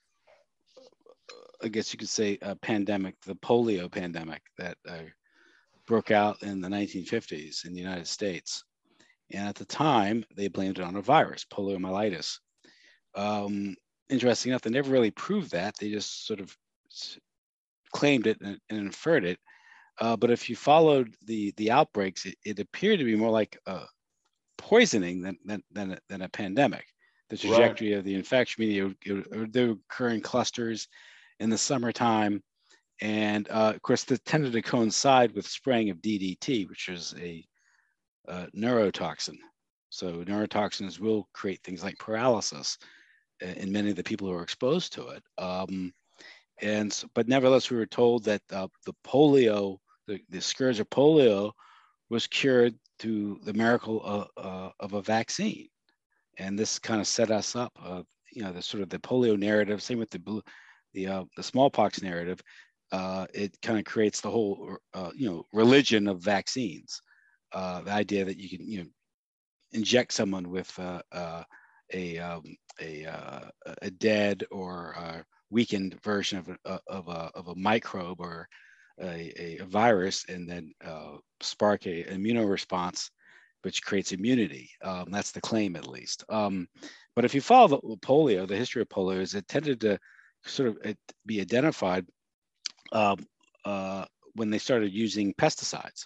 I guess you could say, a pandemic, the polio pandemic that uh, broke out in the nineteen fifties in the United States. And at the time, they blamed it on a virus, poliomyelitis. Um, interesting enough, they never really proved that. They just sort of claimed it and, and inferred it. Uh, but if you followed the the outbreaks, it, it appeared to be more like a poisoning than than than a, than a pandemic. The trajectory right. of the infection, meaning it would, it would, they would occur in clusters in the summertime, and uh, of course, this tended to coincide with spraying of D D T, which is a Uh, neurotoxin. So neurotoxins will create things like paralysis in many of the people who are exposed to it. Um, and but nevertheless, we were told that uh, the polio, the, the scourge of polio, was cured through the miracle of, uh, of a vaccine. And this kind of set us up. Uh, you know, the sort of the polio narrative. Same with the blue, the uh, the smallpox narrative. Uh, it kind of creates the whole uh, you know religion of vaccines. Uh, the idea that you can, you know, inject someone with uh, uh, a um, a uh, a dead or uh, weakened version of a, of a of a microbe or a, a virus, and then uh, spark a immune response, which creates immunity. Um, that's the claim, at least. Um, but if you follow the polio, the history of polio is it tended to sort of be identified um, uh, when they started using pesticides.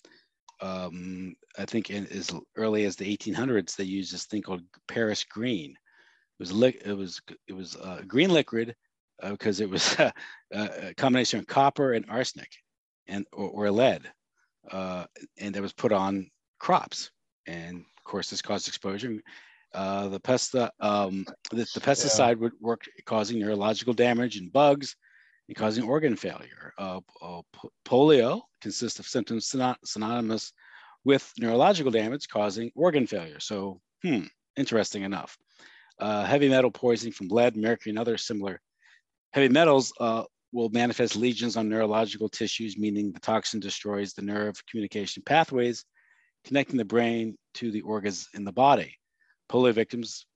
Um, I think in as early as the eighteen hundreds, they used this thing called Paris green. It was li- it was it was uh, green liquid uh, because it was uh, a combination of copper and arsenic, and or, or lead, uh, and that was put on crops. And of course, this caused exposure. Uh, the pest um, the, the pesticide yeah. would work causing neurological damage in bugs and causing organ failure. Uh, uh, polio consists of symptoms synonymous with neurological damage causing organ failure. So, hmm, interesting enough. Uh, heavy metal poisoning from lead, mercury, and other similar heavy metals uh, will manifest lesions on neurological tissues, meaning the toxin destroys the nerve communication pathways connecting the brain to the organs in the body. Polio victims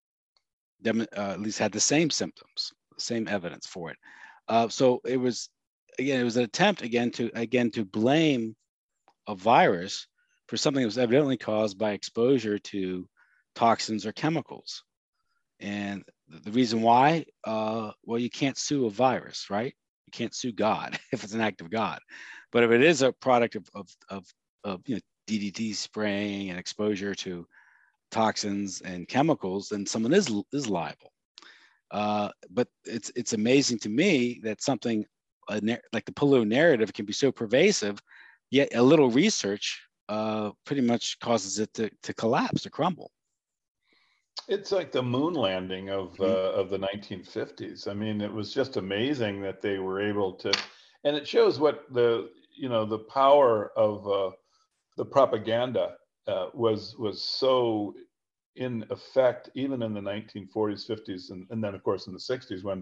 dem- uh, at least had the same symptoms, the same evidence for it. Uh, so it was, again, it was an attempt again to again to blame a virus for something that was evidently caused by exposure to toxins or chemicals. And the reason why, uh, well, you can't sue a virus, right? You can't sue God if it's an act of God. But if it is a product of of of, of you know D D T spraying and exposure to toxins and chemicals, then someone is is liable. Uh, but it's it's amazing to me that something uh, like the polio narrative can be so pervasive, yet a little research uh, pretty much causes it to, to collapse, to crumble. It's like the moon landing of mm-hmm. uh, of the nineteen fifties. I mean, it was just amazing that they were able to, and it shows what the you know the power of uh, the propaganda uh, was was so in effect, even in the nineteen forties, fifties, and, and then of course in the sixties, when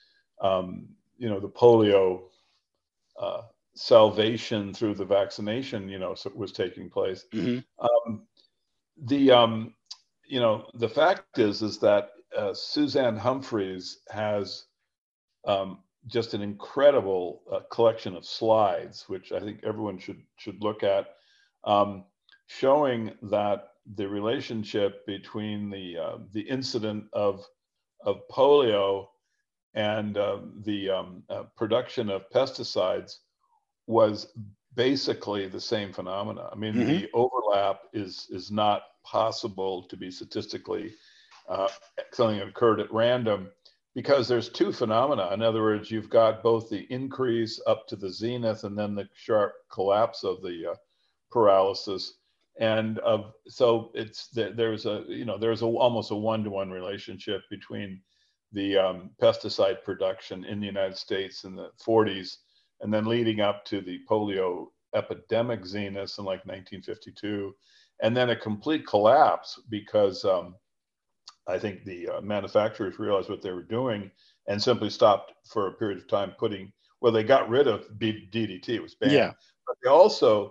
um, you know the polio uh, salvation through the vaccination, you know, was taking place. Mm-hmm. Um, the um, you know the fact is is that uh, Suzanne Humphries has um, just an incredible uh, collection of slides, which I think everyone should should look at, um, showing that the relationship between the uh, the incident of of polio and uh, the um, uh, production of pesticides was basically the same phenomena. I mean, mm-hmm. the overlap is is not possible to be statistically uh, something that occurred at random, because there's two phenomena. In other words, you've got both the increase up to the zenith and then the sharp collapse of the uh, paralysis. And of so it's there's a you know there's a almost a one-to-one relationship between the um, pesticide production in the United States in the forties, and then leading up to the polio epidemic zenith in like nineteen fifty-two, and then a complete collapse because um, I think the uh, manufacturers realized what they were doing and simply stopped for a period of time putting. Well, they got rid of D D T; it was banned. Yeah. But they also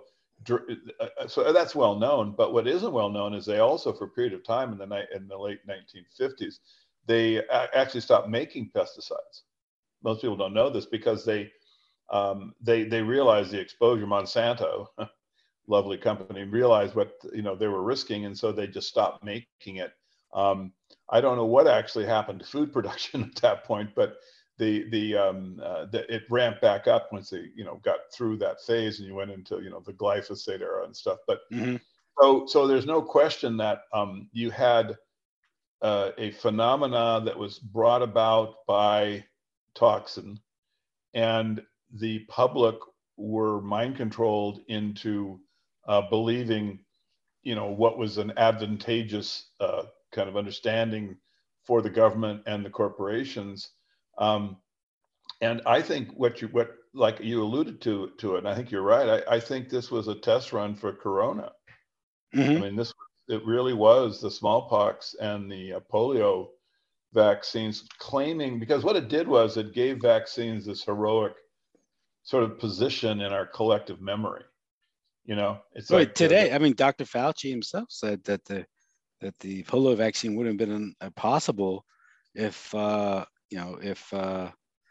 so that's well known. But what isn't well known is they also, for a period of time in the night in the late nineteen fifties, they actually stopped making pesticides. Most people don't know this because they um, they they realized the exposure. Monsanto, lovely company, realized what you know they were risking, and so they just stopped making it. Um, I don't know what actually happened to food production at that point, but the the um uh, the, it ramped back up once they you know got through that phase and you went into you know the glyphosate era and stuff. But mm-hmm. so so there's no question that um you had uh, a phenomena that was brought about by toxin, and the public were mind controlled into uh, believing you know what was an advantageous uh, kind of understanding for the government and the corporations. Um, and I think what you, what, like you alluded to, to it, and I think you're right. I, I think this was a test run for Corona. Mm-hmm. I mean, this, it really was the smallpox and the uh, polio vaccines claiming, because what it did was it gave vaccines this heroic sort of position in our collective memory. You know, it's right, like today, the, I mean, Doctor Fauci himself said that the, that the polio vaccine wouldn't have been possible if, uh, you know, if uh,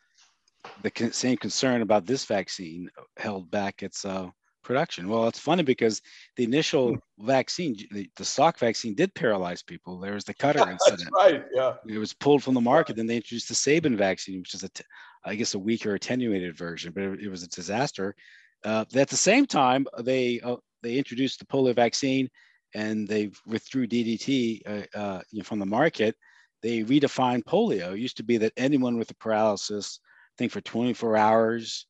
the con- same concern about this vaccine held back its uh, production. Well, it's funny because the initial vaccine, the, the Salk vaccine, did paralyze people. There was the Cutter yeah, incident. That's right. Yeah. It was pulled from the market. Then they introduced the Sabin vaccine, which is a, t- I guess, a weaker attenuated version, but it, it was a disaster. Uh, at the same time, they uh, they introduced the polio vaccine, and they withdrew D D T uh, uh, you know, from the market. They redefined polio. It used to be that anyone with a paralysis, I think for twenty-four hours,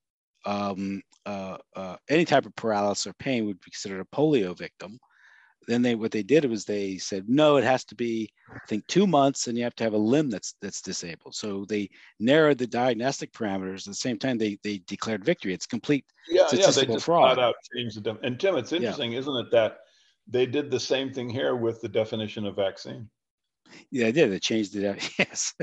um, uh, uh, any type of paralysis or pain would be considered a polio victim. Then they, what they did was they said, no, it has to be, I think, two months, and you have to have a limb that's that's disabled. So they narrowed the diagnostic parameters. At the same time, they they declared victory. It's complete yeah, statistical yeah, they just fraud. flat out changed the. And Tim, it's interesting, yeah. isn't it, that they did the same thing here with the definition of vaccine? Yeah, they did. They changed it out. Yes.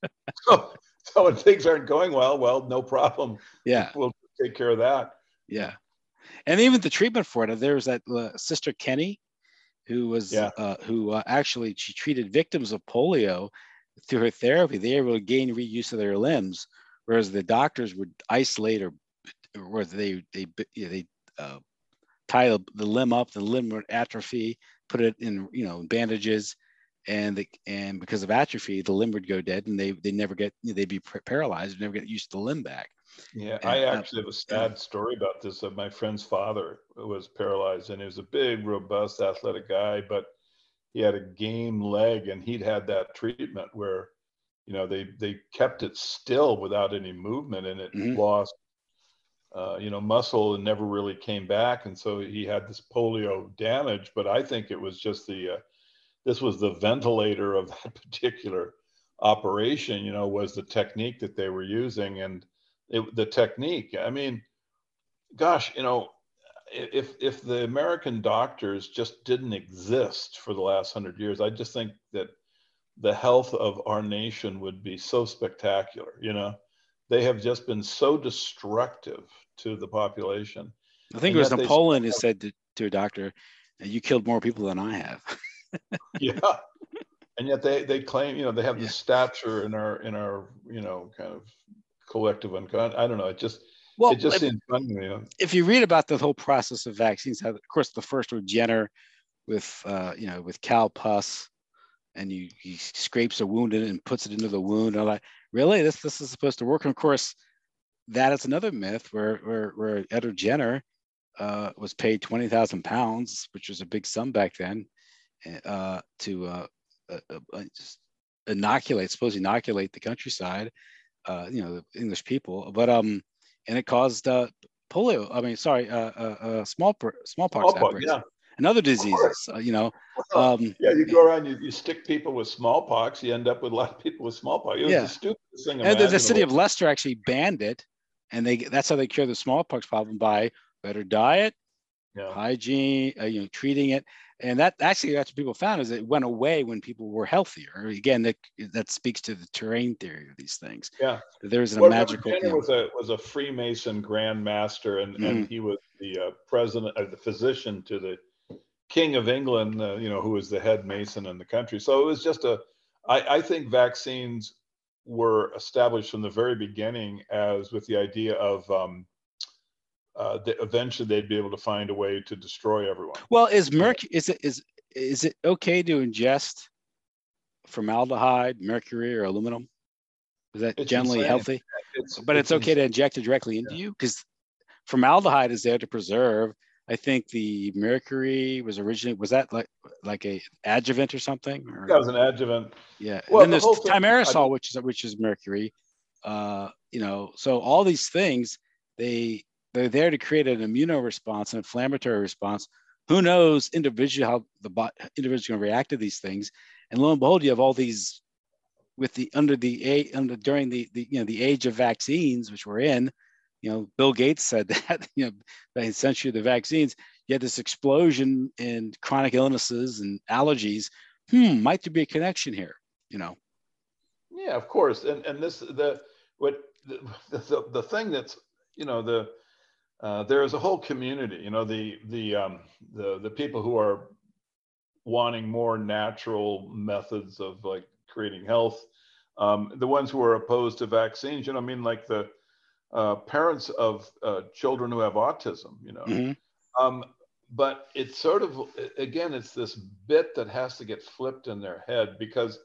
so, so when things aren't going well, well, no problem. Yeah, we'll take care of that. Yeah, and even the treatment for it. There was that uh, Sister Kenny, who was yeah. uh, who uh, actually she treated victims of polio through her therapy. They were able to gain reuse of their limbs, whereas the doctors would isolate or or they they you know, they uh, tie the limb up, the limb would atrophy, put it in you know bandages, and the, and because of atrophy, the limb would go dead, and they they never get you know, they'd be paralyzed, never get used to the limb back. Yeah, and, I actually uh, have a sad yeah. story about this. Of my friend's father was paralyzed, and he was a big, robust, athletic guy, but he had a game leg, and he'd had that treatment where, you know, they they kept it still without any movement, and it mm-hmm. lost, uh, you know, muscle and never really came back, and so he had this polio damage. But I think it was just the, uh, this was the ventilator of that particular operation. You know, was the technique that they were using, and It, the technique. I mean, gosh, you know, if if the American doctors just didn't exist for the last hundred years, I just think that the health of our nation would be so spectacular. You know, they have just been so destructive to the population. I think and it was Napoleon who have... said to, to a doctor, "You killed more people than I have." Yeah, and yet they they claim, you know, they have yeah. the stature in our in our you know kind of collective unconscious. I don't know. It just well, it just if, seems funny to me. You know? If you read about the whole process of vaccines, how, of course, the first were Jenner with uh, you know with cow pus, and you he scrapes a wound in it and puts it into the wound. And I'm like, really, this this is supposed to work? And of course, that is another myth where where, where Edward Jenner uh, was paid twenty thousand pounds, which was a big sum back then, uh, to uh, uh, uh, just inoculate, suppose inoculate the countryside. Uh, you know, the English people, but um, and it caused uh, polio. I mean, sorry, uh, uh, uh small smallpox outbreaks. Yeah, and other diseases. Uh, you know, well, um, yeah, you go around, you, you stick people with smallpox, you end up with a lot of people with smallpox. It was yeah. the stupidest thing and imaginable. the city of Leicester actually banned it, and they that's how they cure the smallpox problem, by better diet, yeah. hygiene, uh, you know, treating it. And that actually, that's what people found, is it went away when people were healthier. Again, that that speaks to the terrain theory of these things. Yeah, there isn't well, a magical. Jenner You know, was a was a Freemason Grand Master, and mm-hmm. and he was the uh, president, uh, the physician to the King of England. Uh, you know, who was the head Mason in the country. So it was just a. I, I think vaccines were established from the very beginning as with the idea of. Um, Uh, that eventually they'd be able to find a way to destroy everyone. Well, is mercury is it is is it okay to ingest formaldehyde, mercury, or aluminum? Is that it's generally insane. healthy? It's, but it's, it's okay insane. to inject it directly into yeah. you, because formaldehyde is there to preserve. I think the mercury was originally was that like like a adjuvant or something? Or? That was an adjuvant. Yeah. Well, and then the there's thimerosal, which is which is mercury. Uh, you know, so all these things they. They're there to create an immunoresponse, an inflammatory response. Who knows individually how the individual is going to react to these things? And lo and behold, you have all these with the under the under during the, the you know the age of vaccines, which we're in. You know, Bill Gates said that you know by the century of the vaccines, you had this explosion in chronic illnesses and allergies. Hmm, might there be a connection here? You know. Yeah, of course. And and this the what the the, the thing that's you know the Uh, there is a whole community, you know, the the um, the the people who are wanting more natural methods of like creating health, um, the ones who are opposed to vaccines, you know, I mean, like the uh, parents of uh, children who have autism, you know, mm-hmm. um, but it's sort of, again, it's this bit that has to get flipped in their head, because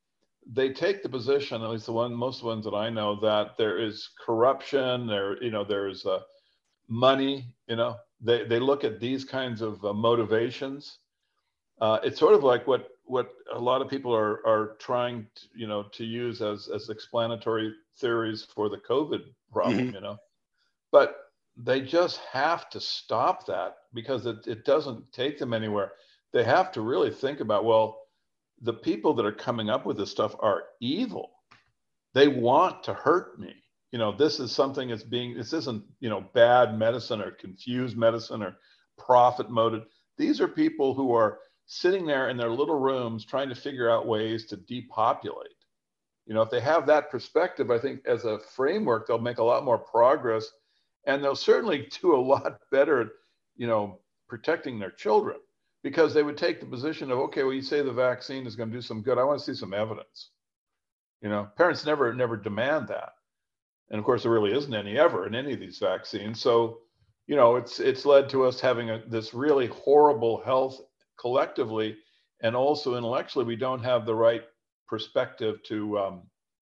they take the position, at least the one, most ones that I know, that there is corruption, there, you know, there's a money, you know, they, they look at these kinds of uh, motivations. Uh, it's sort of like what what a lot of people are are trying to, you know, to use as as explanatory theories for the COVID problem, mm-hmm. you know, but they just have to stop that, because it, it doesn't take them anywhere. They have to really think about, well, the people that are coming up with this stuff are evil. They want to hurt me. You know, this is something that's being, this isn't, you know, bad medicine or confused medicine or profit motive. These are people who are sitting there in their little rooms trying to figure out ways to depopulate. You know, if they have that perspective, I think as a framework, they'll make a lot more progress, and they'll certainly do a lot better at, you know, protecting their children, because they would take the position of, okay, well, you say the vaccine is going to do some good. I want to see some evidence. You know, parents never, never demand that. And of course, there really isn't any ever in any of these vaccines. So, you know, it's it's led to us having a, this really horrible health collectively, and also intellectually, we don't have the right perspective to, um,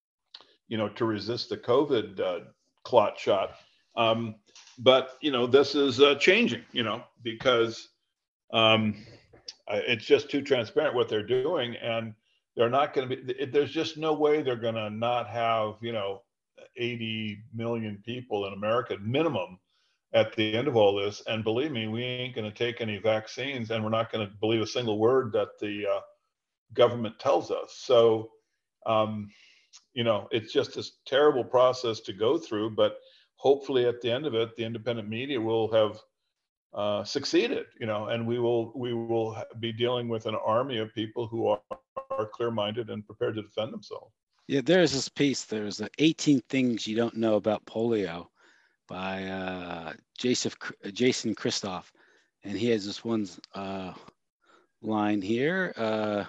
you know, to resist the COVID uh, clot shot. Um, but, you know, this is uh, changing, you know, because um, it's just too transparent what they're doing, and they're not going to be, there's just no way they're going to not have, you know, eighty million people in America minimum at the end of all this. And believe me, we ain't going to take any vaccines, and we're not going to believe a single word that the uh, government tells us. So, um, you know, it's just this terrible process to go through, but hopefully at the end of it, the independent media will have uh, succeeded, you know, and we will, we will be dealing with an army of people who are, are clear-minded and prepared to defend themselves. Yeah, there's this piece, there's the eighteen Things You Don't Know About Polio by uh, Jason, Jason Christoff. And he has this one uh, line here. Uh,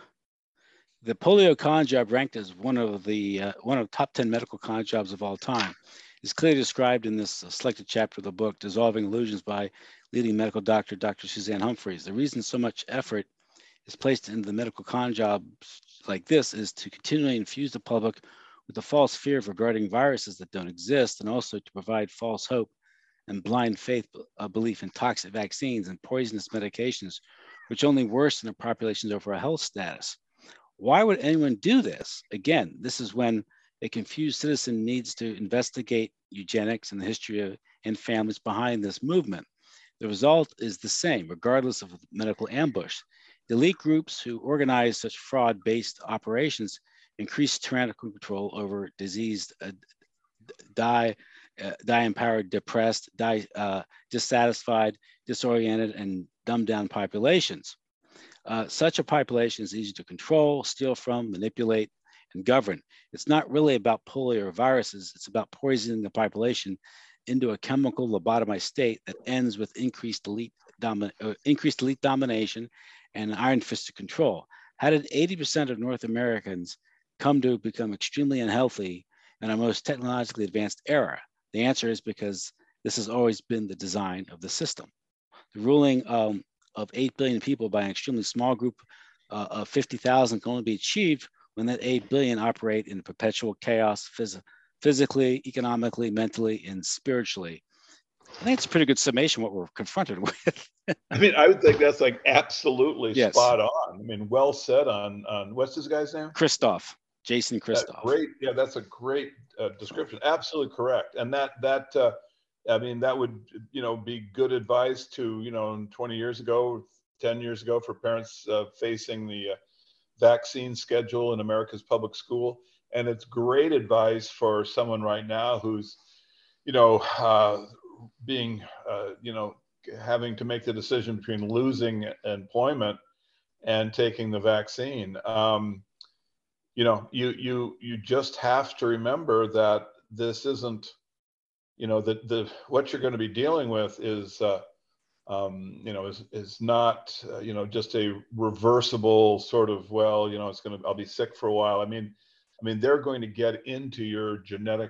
the polio con job, ranked as one of the uh, one of the top ten medical con jobs of all time, is clearly described in this uh, selected chapter of the book, Dissolving Illusions, by leading medical doctor, Doctor Suzanne Humphries. The reason so much effort is placed into the medical con jobs like this is to continually infuse the public with a false fear regarding viruses that don't exist, and also to provide false hope and blind faith uh, belief in toxic vaccines and poisonous medications, which only worsen a population's overall health status. Why would anyone do this? Again, this is when a confused citizen needs to investigate eugenics and the history of and families behind this movement. The result is the same, regardless of medical ambush. The elite groups who organize such fraud-based operations increase tyrannical control over diseased, uh, die, uh, die-empowered, depressed, die, uh, dissatisfied, disoriented, and dumbed-down populations. Uh, such a population is easy to control, steal from, manipulate, and govern. It's not really about polio or viruses. It's about poisoning the population into a chemical lobotomized state that ends with increased elite, domi uh, increased elite domination and iron-fisted control. How did eighty percent of North Americans come to become extremely unhealthy in our most technologically advanced era? The answer is because this has always been the design of the system. The ruling um, of eight billion people by an extremely small group uh, of fifty thousand can only be achieved when that eight billion operate in perpetual chaos, phys physically, economically, mentally, and spiritually. I think it's a pretty good summation of what we're confronted with. I mean, I would think that's like absolutely yes. spot on. I mean, well said on, on what's this guy's name? Christoph, Jason Christoph. Great. Yeah, that's a great uh, description. Absolutely correct. And that, that uh, I mean, that would, you know, be good advice to, you know, twenty years ago, ten years ago for parents uh, facing the uh, vaccine schedule in America's public school. And it's great advice for someone right now who's, you know, uh, being, uh, you know, having to make the decision between losing employment and taking the vaccine. Um, you know, you you you just have to remember that this isn't, you know, that the what you're going to be dealing with is, uh, um, you know, is is not, uh, you know, just a reversible sort of, well, you know, it's going to, I'll be sick for a while. I mean, I mean, they're going to get into your genetic,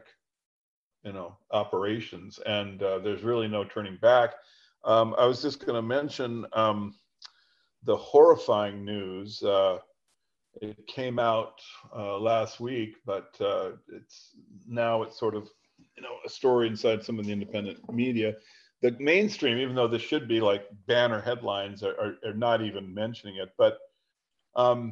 you know, operations, and uh, there's really no turning back. Um, I was just going to mention um, the horrifying news. Uh, it came out uh, last week, but uh, it's now it's sort of, you know, a story inside some of the independent media. The mainstream, even though this should be like banner headlines, are, are, are not even mentioning it. But um,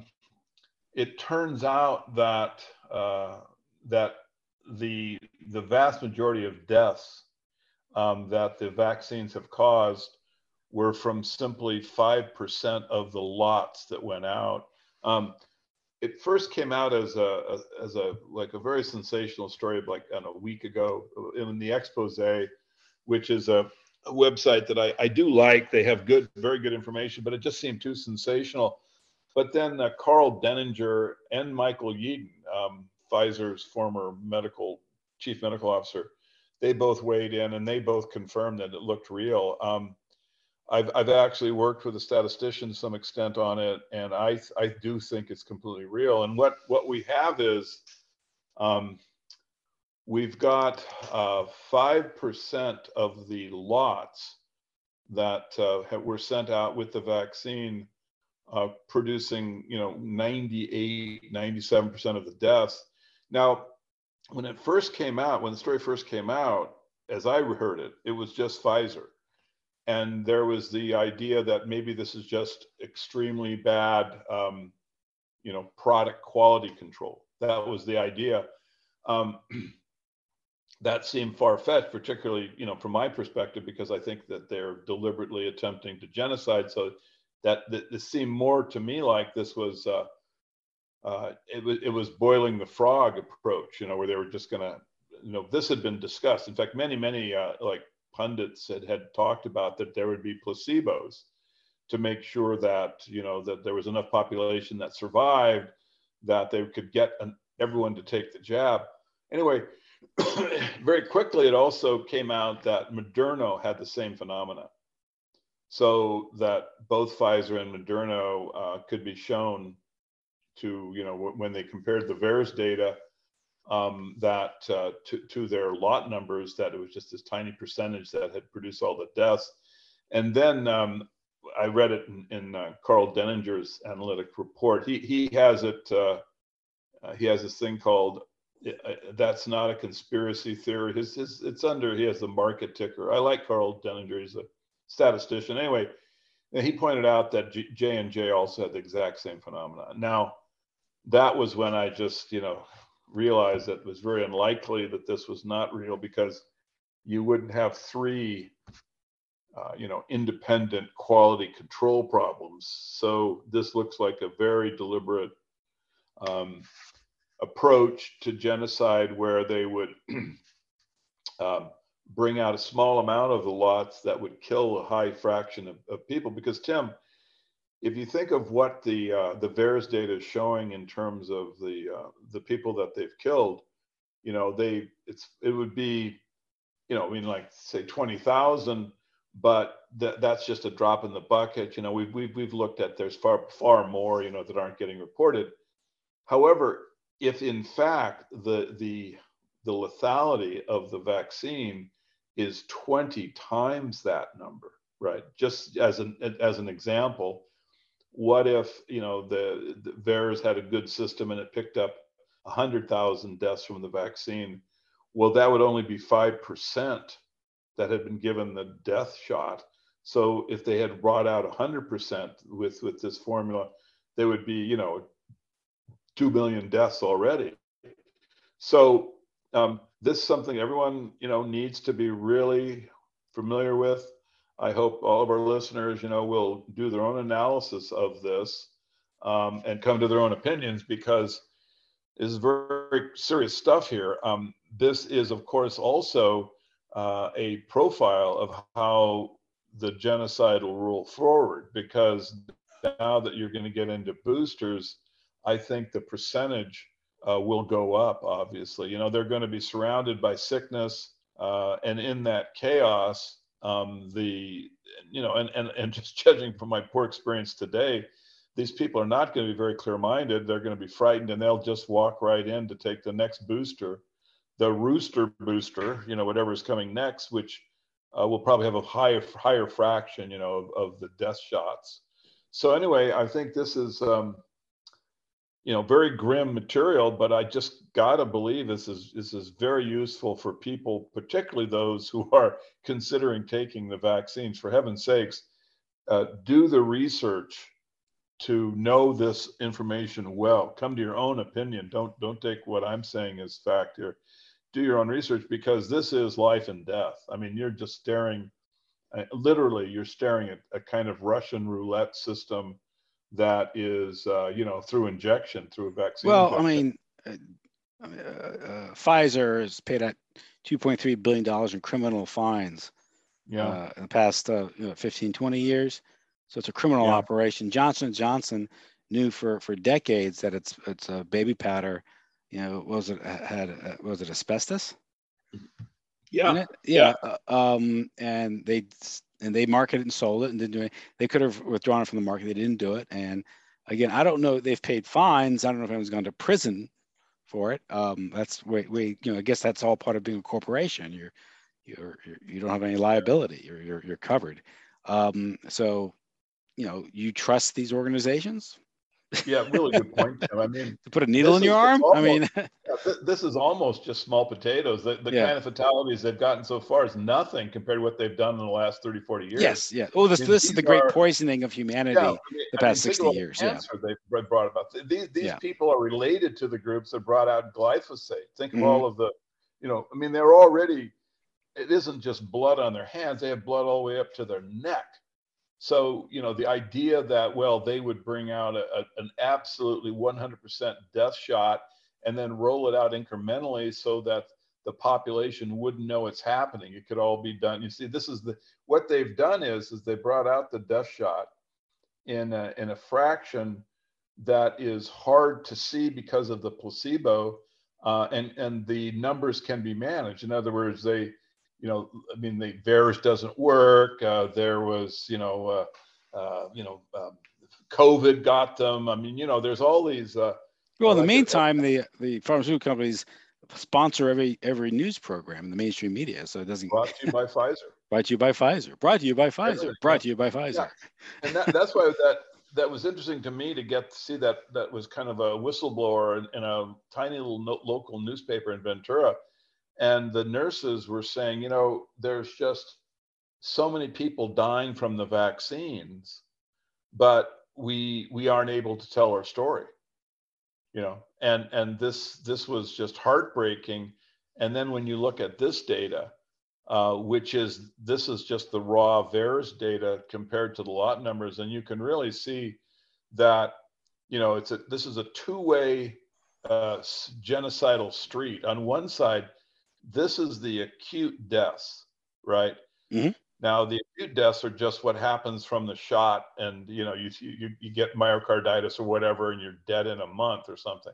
it turns out that uh, that the the vast majority of deaths um, that the vaccines have caused were from simply five percent of the lots that went out. Um, it first came out as a, a as a like a very sensational story, like I don't know, a week ago in the Expose, which is a, a website that I, I do like. They have good, very good information, but it just seemed too sensational. But then uh, Carl Denninger and Michael Yeadon, um, Pfizer's former medical chief medical officer, they both weighed in and they both confirmed that it looked real. Um, I've, I've actually worked with a statistician to some extent on it, and I, I do think it's completely real. And what, what we have is um, we've got uh, five percent of the lots that uh, have, were sent out with the vaccine uh, producing, you know, ninety-eight, ninety-seven percent of the deaths. Now, when it first came out, when the story first came out, as I heard it, it was just Pfizer. And there was the idea that maybe this is just extremely bad, um, you know, product quality control. That was the idea. Um, that seemed far-fetched, particularly, you know, from my perspective, because I think that they're deliberately attempting to genocide. So that, that this seemed more to me like this was, uh, uh, it was it was boiling the frog approach, you know, where they were just gonna, you know, this had been discussed. In fact, many, many uh, like pundits had, had talked about that there would be placebos to make sure that, you know, that there was enough population that survived that they could get an, everyone to take the jab. Anyway, very quickly, it also came out that Moderna had the same phenomena. So that both Pfizer and Moderna uh, could be shown to, you know, when they compared the VAERS data, um, that uh, to, to their lot numbers, that it was just this tiny percentage that had produced all the deaths. And then um, I read it in, in uh, Carl Denninger's analytic report. He, he has it, uh, uh, he has this thing called, uh, that's not a conspiracy theory. His, his, it's under, he has the market ticker. I like Carl Denninger, he's a statistician. Anyway, he pointed out that J and J also had the exact same phenomenon. Now, that was when I just, you know, realized that it was very unlikely that this was not real, because you wouldn't have three uh, you know, independent quality control problems. So this looks like a very deliberate um, approach to genocide, where they would um, bring out a small amount of the lots that would kill a high fraction of, of people. Because Tim, if you think of what the uh, the VAERS data is showing in terms of the uh, the people that they've killed, you know, they it's it would be, you know, I mean, like say twenty thousand, but th- that's just a drop in the bucket. You know, we've we've we've looked at there's far far more, you know, that aren't getting reported. However, if in fact the the the lethality of the vaccine is twenty times that number, right? Just as an as an example, what if, you know, the, the VAERS had a good system and it picked up one hundred thousand deaths from the vaccine? Well, that would only be five percent that had been given the death shot. So if they had brought out one hundred percent with, with this formula, there would be, you know, two million deaths already. So um, this is something everyone, you know, needs to be really familiar with. I hope all of our listeners, you know, will do their own analysis of this um, and come to their own opinions, because this is very serious stuff here. Um, this is, of course, also uh, a profile of how the genocide will roll forward, because now that you're going to get into boosters, I think the percentage uh, will go up, obviously. You know, they're going to be surrounded by sickness, uh, and in that chaos, um, the, you know, and, and, and just judging from my poor experience today, these people are not going to be very clear-minded. They're going to be frightened, and they'll just walk right in to take the next booster, the rooster booster, you know, whatever is coming next, which uh, will probably have a higher higher fraction, you know, of, of the death shots. So anyway, I think this is, um, you know, very grim material, but I just gotta believe this is this is very useful for people, particularly those who are considering taking the vaccines. For heaven's sakes, uh, do the research to know this information well. Come to your own opinion. Don't don't take what I'm saying as fact here. Do your own research, because this is life and death. I mean, you're just staring, uh, literally, you're staring at a kind of Russian roulette system that is, uh, you know, through injection, through a vaccine. Well, injection. I mean, uh, uh, Pfizer has paid out two point three billion dollars in criminal fines yeah. uh, in the past uh, you know, fifteen, twenty years. So it's a criminal Yeah. operation. Johnson and Johnson knew for, for decades that it's it's a baby powder. You know, was it had uh, was it asbestos? Yeah. In it? Yeah. yeah. Uh, um, and they and they marketed and sold it and didn't do it. They could have withdrawn it from the market. They didn't do it. And again, I don't know. They've paid fines. I don't know if anyone's gone to prison for it. Um, that's we, we you know I guess that's all part of being a corporation. You're you're, you're you don't have any liability. You're you're you're covered. Um, so you know you trust these organizations. Yeah, really good point, Tim. I mean, to put a needle in your arm. Almost, I mean, yeah, th- this is almost just small potatoes. The, the yeah. kind of fatalities they've gotten so far is nothing compared to what they've done in the last thirty, forty years. Yes, yeah. Oh, this I mean, this is the great are, poisoning of humanity yeah, I mean, the past I mean, sixty years. The cancer yeah. they've brought about. These these yeah. people are related to the groups that brought out glyphosate. Think of mm-hmm. all of the, you know, I mean, they're already. It isn't just blood on their hands; they have blood all the way up to their neck. So, you know, the idea that, well, they would bring out a, a, an absolutely one hundred percent death shot and then roll it out incrementally so that the population wouldn't know it's happening. It could all be done. You see, this is the, what they've done is, is they brought out the death shot in a, in a fraction that is hard to see because of the placebo, uh, and, and the numbers can be managed. In other words, they, you know, I mean, the VAERS doesn't work. Uh, there was, you know, uh, uh, you know, um, COVID got them. I mean, you know, there's all these. Uh, well, in the like meantime, a, the the pharmaceutical companies sponsor every every news program in the mainstream media, so it doesn't. Brought to you by Pfizer. Brought to you by Pfizer. Brought to you by Pfizer. Everything, brought yeah. to you by Pfizer. Yeah. And that, that's why that that was interesting to me to get to see that that was kind of a whistleblower in, in a tiny little no, local newspaper in Ventura. And the nurses were saying, you know, there's just so many people dying from the vaccines, but we we aren't able to tell our story, you know, and and this this was just heartbreaking. And then when you look at this data, uh, which is, this is just the raw VAERS data compared to the lot numbers. And you can really see that, you know, it's a, this is a two-way uh, genocidal street. On one side, this is the acute deaths, right? Mm-hmm. Now, the acute deaths are just what happens from the shot, and you know, you you, you get myocarditis or whatever, and you're dead in a month or something.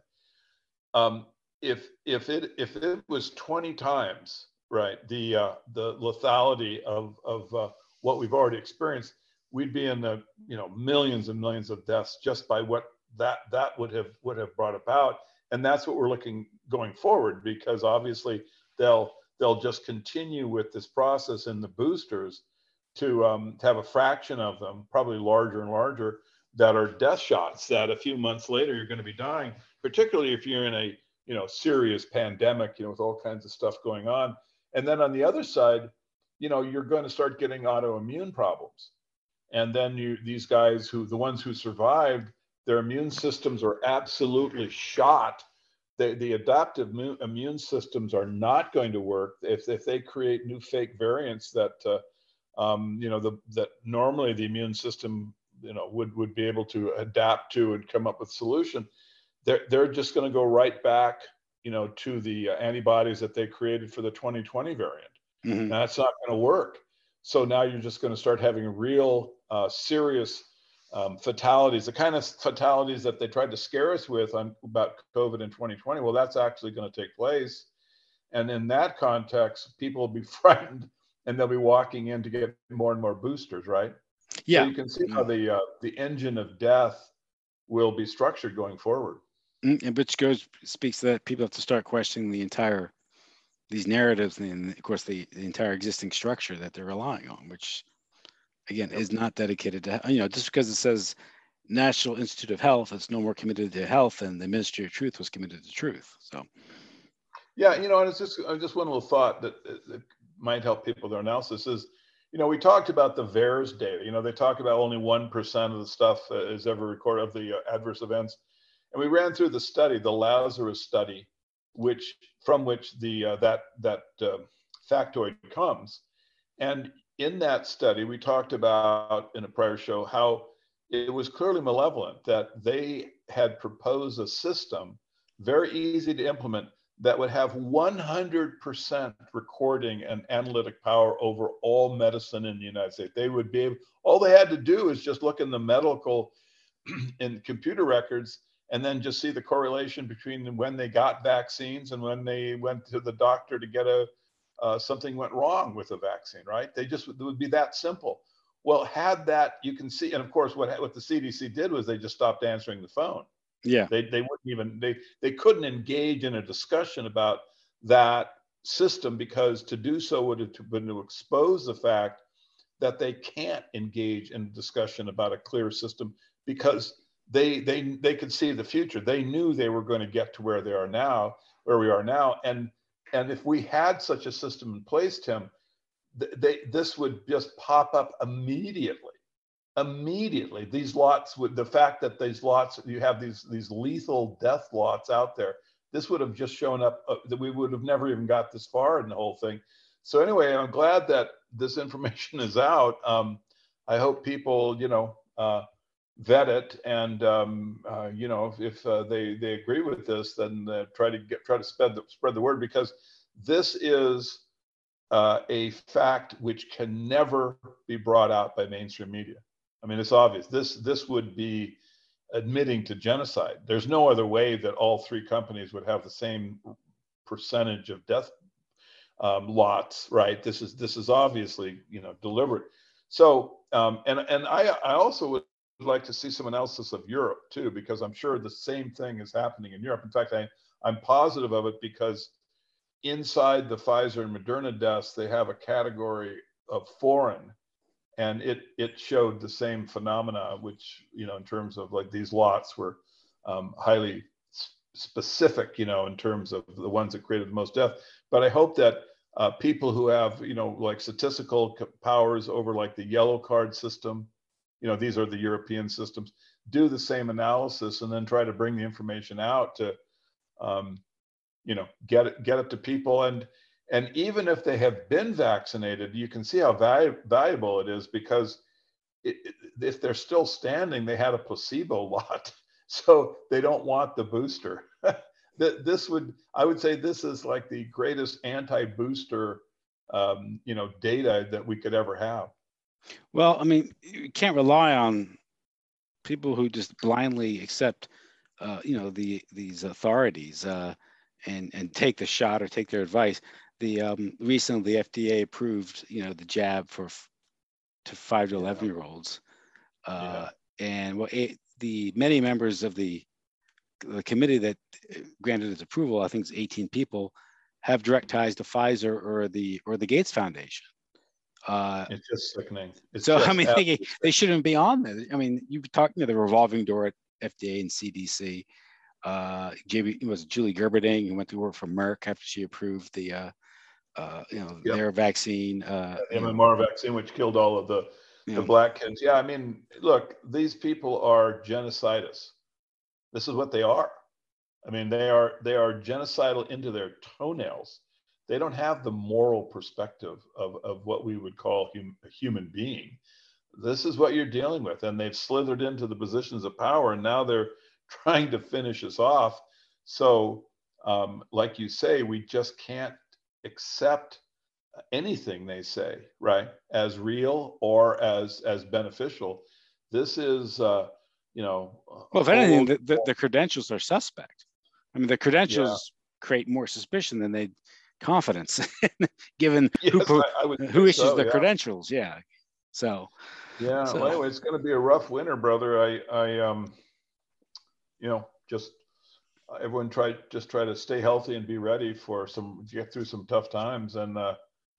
Um, if if it if it was twenty times, right, the uh, the lethality of of uh, what we've already experienced, we'd be in the, you know, millions and millions of deaths just by what that that would have would have brought about. And that's what we're looking going forward, because obviously they'll they'll just continue with this process in the boosters to um, to have a fraction of them, probably larger and larger, that are death shots that a few months later you're going to be dying, particularly if you're in a, you know, serious pandemic, you know, with all kinds of stuff going on. And then on the other side, you know, you're going to start getting autoimmune problems. And then you, these guys who, the ones who survived, their immune systems are absolutely shot. The, the adaptive immune systems are not going to work if, if they create new fake variants that, uh, um, you know, the, that normally the immune system, you know, would, would be able to adapt to and come up with solution. They're, they're just going to go right back, you know, to the antibodies that they created for the twenty twenty variant. Mm-hmm. And that's not going to work. So now you're just going to start having real uh, serious um, fatalities, the kind of fatalities that they tried to scare us with on about COVID in twenty twenty. Well, that's actually going to take place. And in that context, people will be frightened and they'll be walking in to get more and more boosters, right? Yeah. So you can see how the, uh, the engine of death will be structured going forward. And which goes, speaks to that people have to start questioning the entire, these narratives and of course the, the entire existing structure that they're relying on, which again is not dedicated to, you know, just because it says National Institute of Health, it's no more committed to health than the Ministry of Truth was committed to truth. So yeah, you know, and it's just just one little thought that, that might help people with their analysis is, you know, we talked about the VAERS data. You know, they talk about only one percent of the stuff uh, is ever recorded of the uh, adverse events. And we ran through the study, the Lazarus study, which from which the uh, that that uh, factoid comes. And in that study, we talked about in a prior show how it was clearly malevolent, that they had proposed a system very easy to implement that would have one hundred percent recording and analytic power over all medicine in the United States. They would be able, all they had to do is just look in the medical in computer records and then just see the correlation between when they got vaccines and when they went to the doctor to get a, uh, something went wrong with the vaccine, right? They just, it would be that simple. Well, had that, you can see, and of course, what, what the C D C did was they just stopped answering the phone. Yeah. They, they wouldn't even, they, they couldn't engage in a discussion about that system, because to do so would have been to expose the fact that they can't engage in a discussion about a clear system, because they they they could see the future. They knew they were going to get to where they are now, where we are now. And and if we had such a system in place, Tim, they, this would just pop up immediately. Immediately, these lots would, the fact that these lots, you have these these lethal death lots out there, this would have just shown up, uh, that we would have never even got this far in the whole thing. So anyway, I'm glad that this information is out. Um, I hope people, you know, uh, vet it, and um, uh, you know, if, if uh, they they agree with this, then uh, try to get try to spread the spread the word, because this is uh, a fact which can never be brought out by mainstream media. I mean, it's obvious. This this would be admitting to genocide. There's no other way that all three companies would have the same percentage of death um, lots, right? This is this is obviously, you know, deliberate. So um, and and I I also would like to see some analysis of Europe too, because I'm sure the same thing is happening in Europe. In fact, I, I'm positive of it, because inside the Pfizer and Moderna deaths, they have a category of foreign, and it it showed the same phenomena, which, you know, in terms of like these lots were um, highly specific, you know, in terms of the ones that created the most death. But I hope that uh, people who have, you know, like statistical powers over like the yellow card system, you know, these are the European systems, do the same analysis and then try to bring the information out to, um, you know, get it, get it to people. And, And even if they have been vaccinated, you can see how val- valuable it is, because it, it, if they're still standing, they had a placebo lot. So they don't want the booster. This would, I would say this is like the greatest anti-booster, um, you know, data that we could ever have. Well, I mean, you can't rely on people who just blindly accept, uh, you know, the these authorities uh, and and take the shot or take their advice. The um, recently the F D A approved, you know, the jab for to five to eleven year olds, uh, yeah. and well, it, the many members of the the committee that granted its approval, I think it's eighteen people, have direct ties to Pfizer or the or the Gates Foundation. Uh, it's just sickening. It's so just I mean, they, they shouldn't be on there. I mean, you're talking to the revolving door at F D A and C D C. Uh, J B, it was Julie Gerberding, who went to work for Merck after she approved the, uh, uh, you know, yep. their vaccine. Uh, the M M R know. vaccine, which killed all of the the know. black kids. Yeah, I mean, look, these people are genocidists. This is what they are. I mean, they are they are genocidal into their toenails. They don't have the moral perspective of, of what we would call hum, a human being. This is what you're dealing with. And they've slithered into the positions of power, and now they're trying to finish us off. So, um, like you say, we just can't accept anything they say, right, as real or as as beneficial. This is, uh, you know. Well, if anything, the, the, the credentials are suspect. I mean, the credentials yeah. create more suspicion than they confidence, given yes, who, I, I who issues so, the yeah. credentials. Yeah. So. Yeah. So. Well, anyway, it's going to be a rough winter, brother. I, I, um, you know, just uh, everyone try just try to stay healthy and be ready for some get through some tough times. And uh,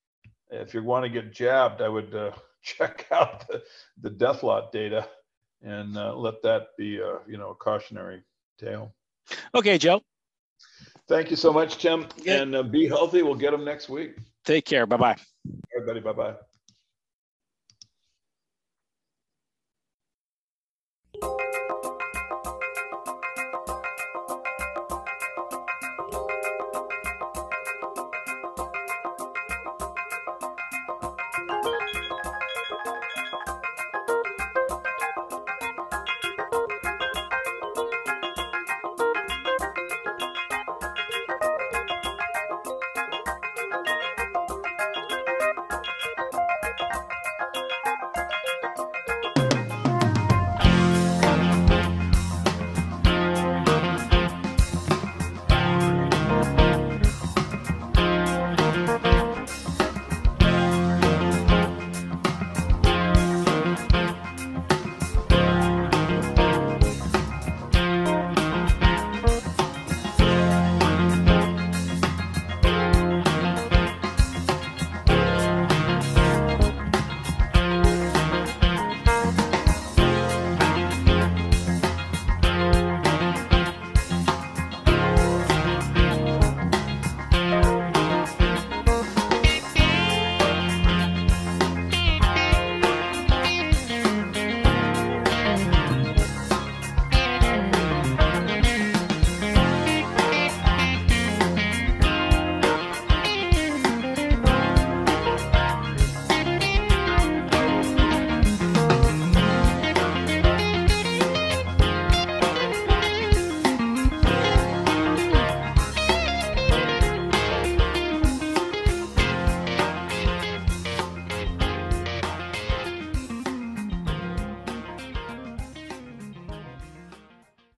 if you want to get jabbed, I would uh, check out the, the death lot data and uh, let that be a, you know, a cautionary tale. Okay, Joe. Thank you so much, Tim. Yeah. And uh, be healthy. We'll get them next week. Take care. Bye-bye. Everybody, bye-bye.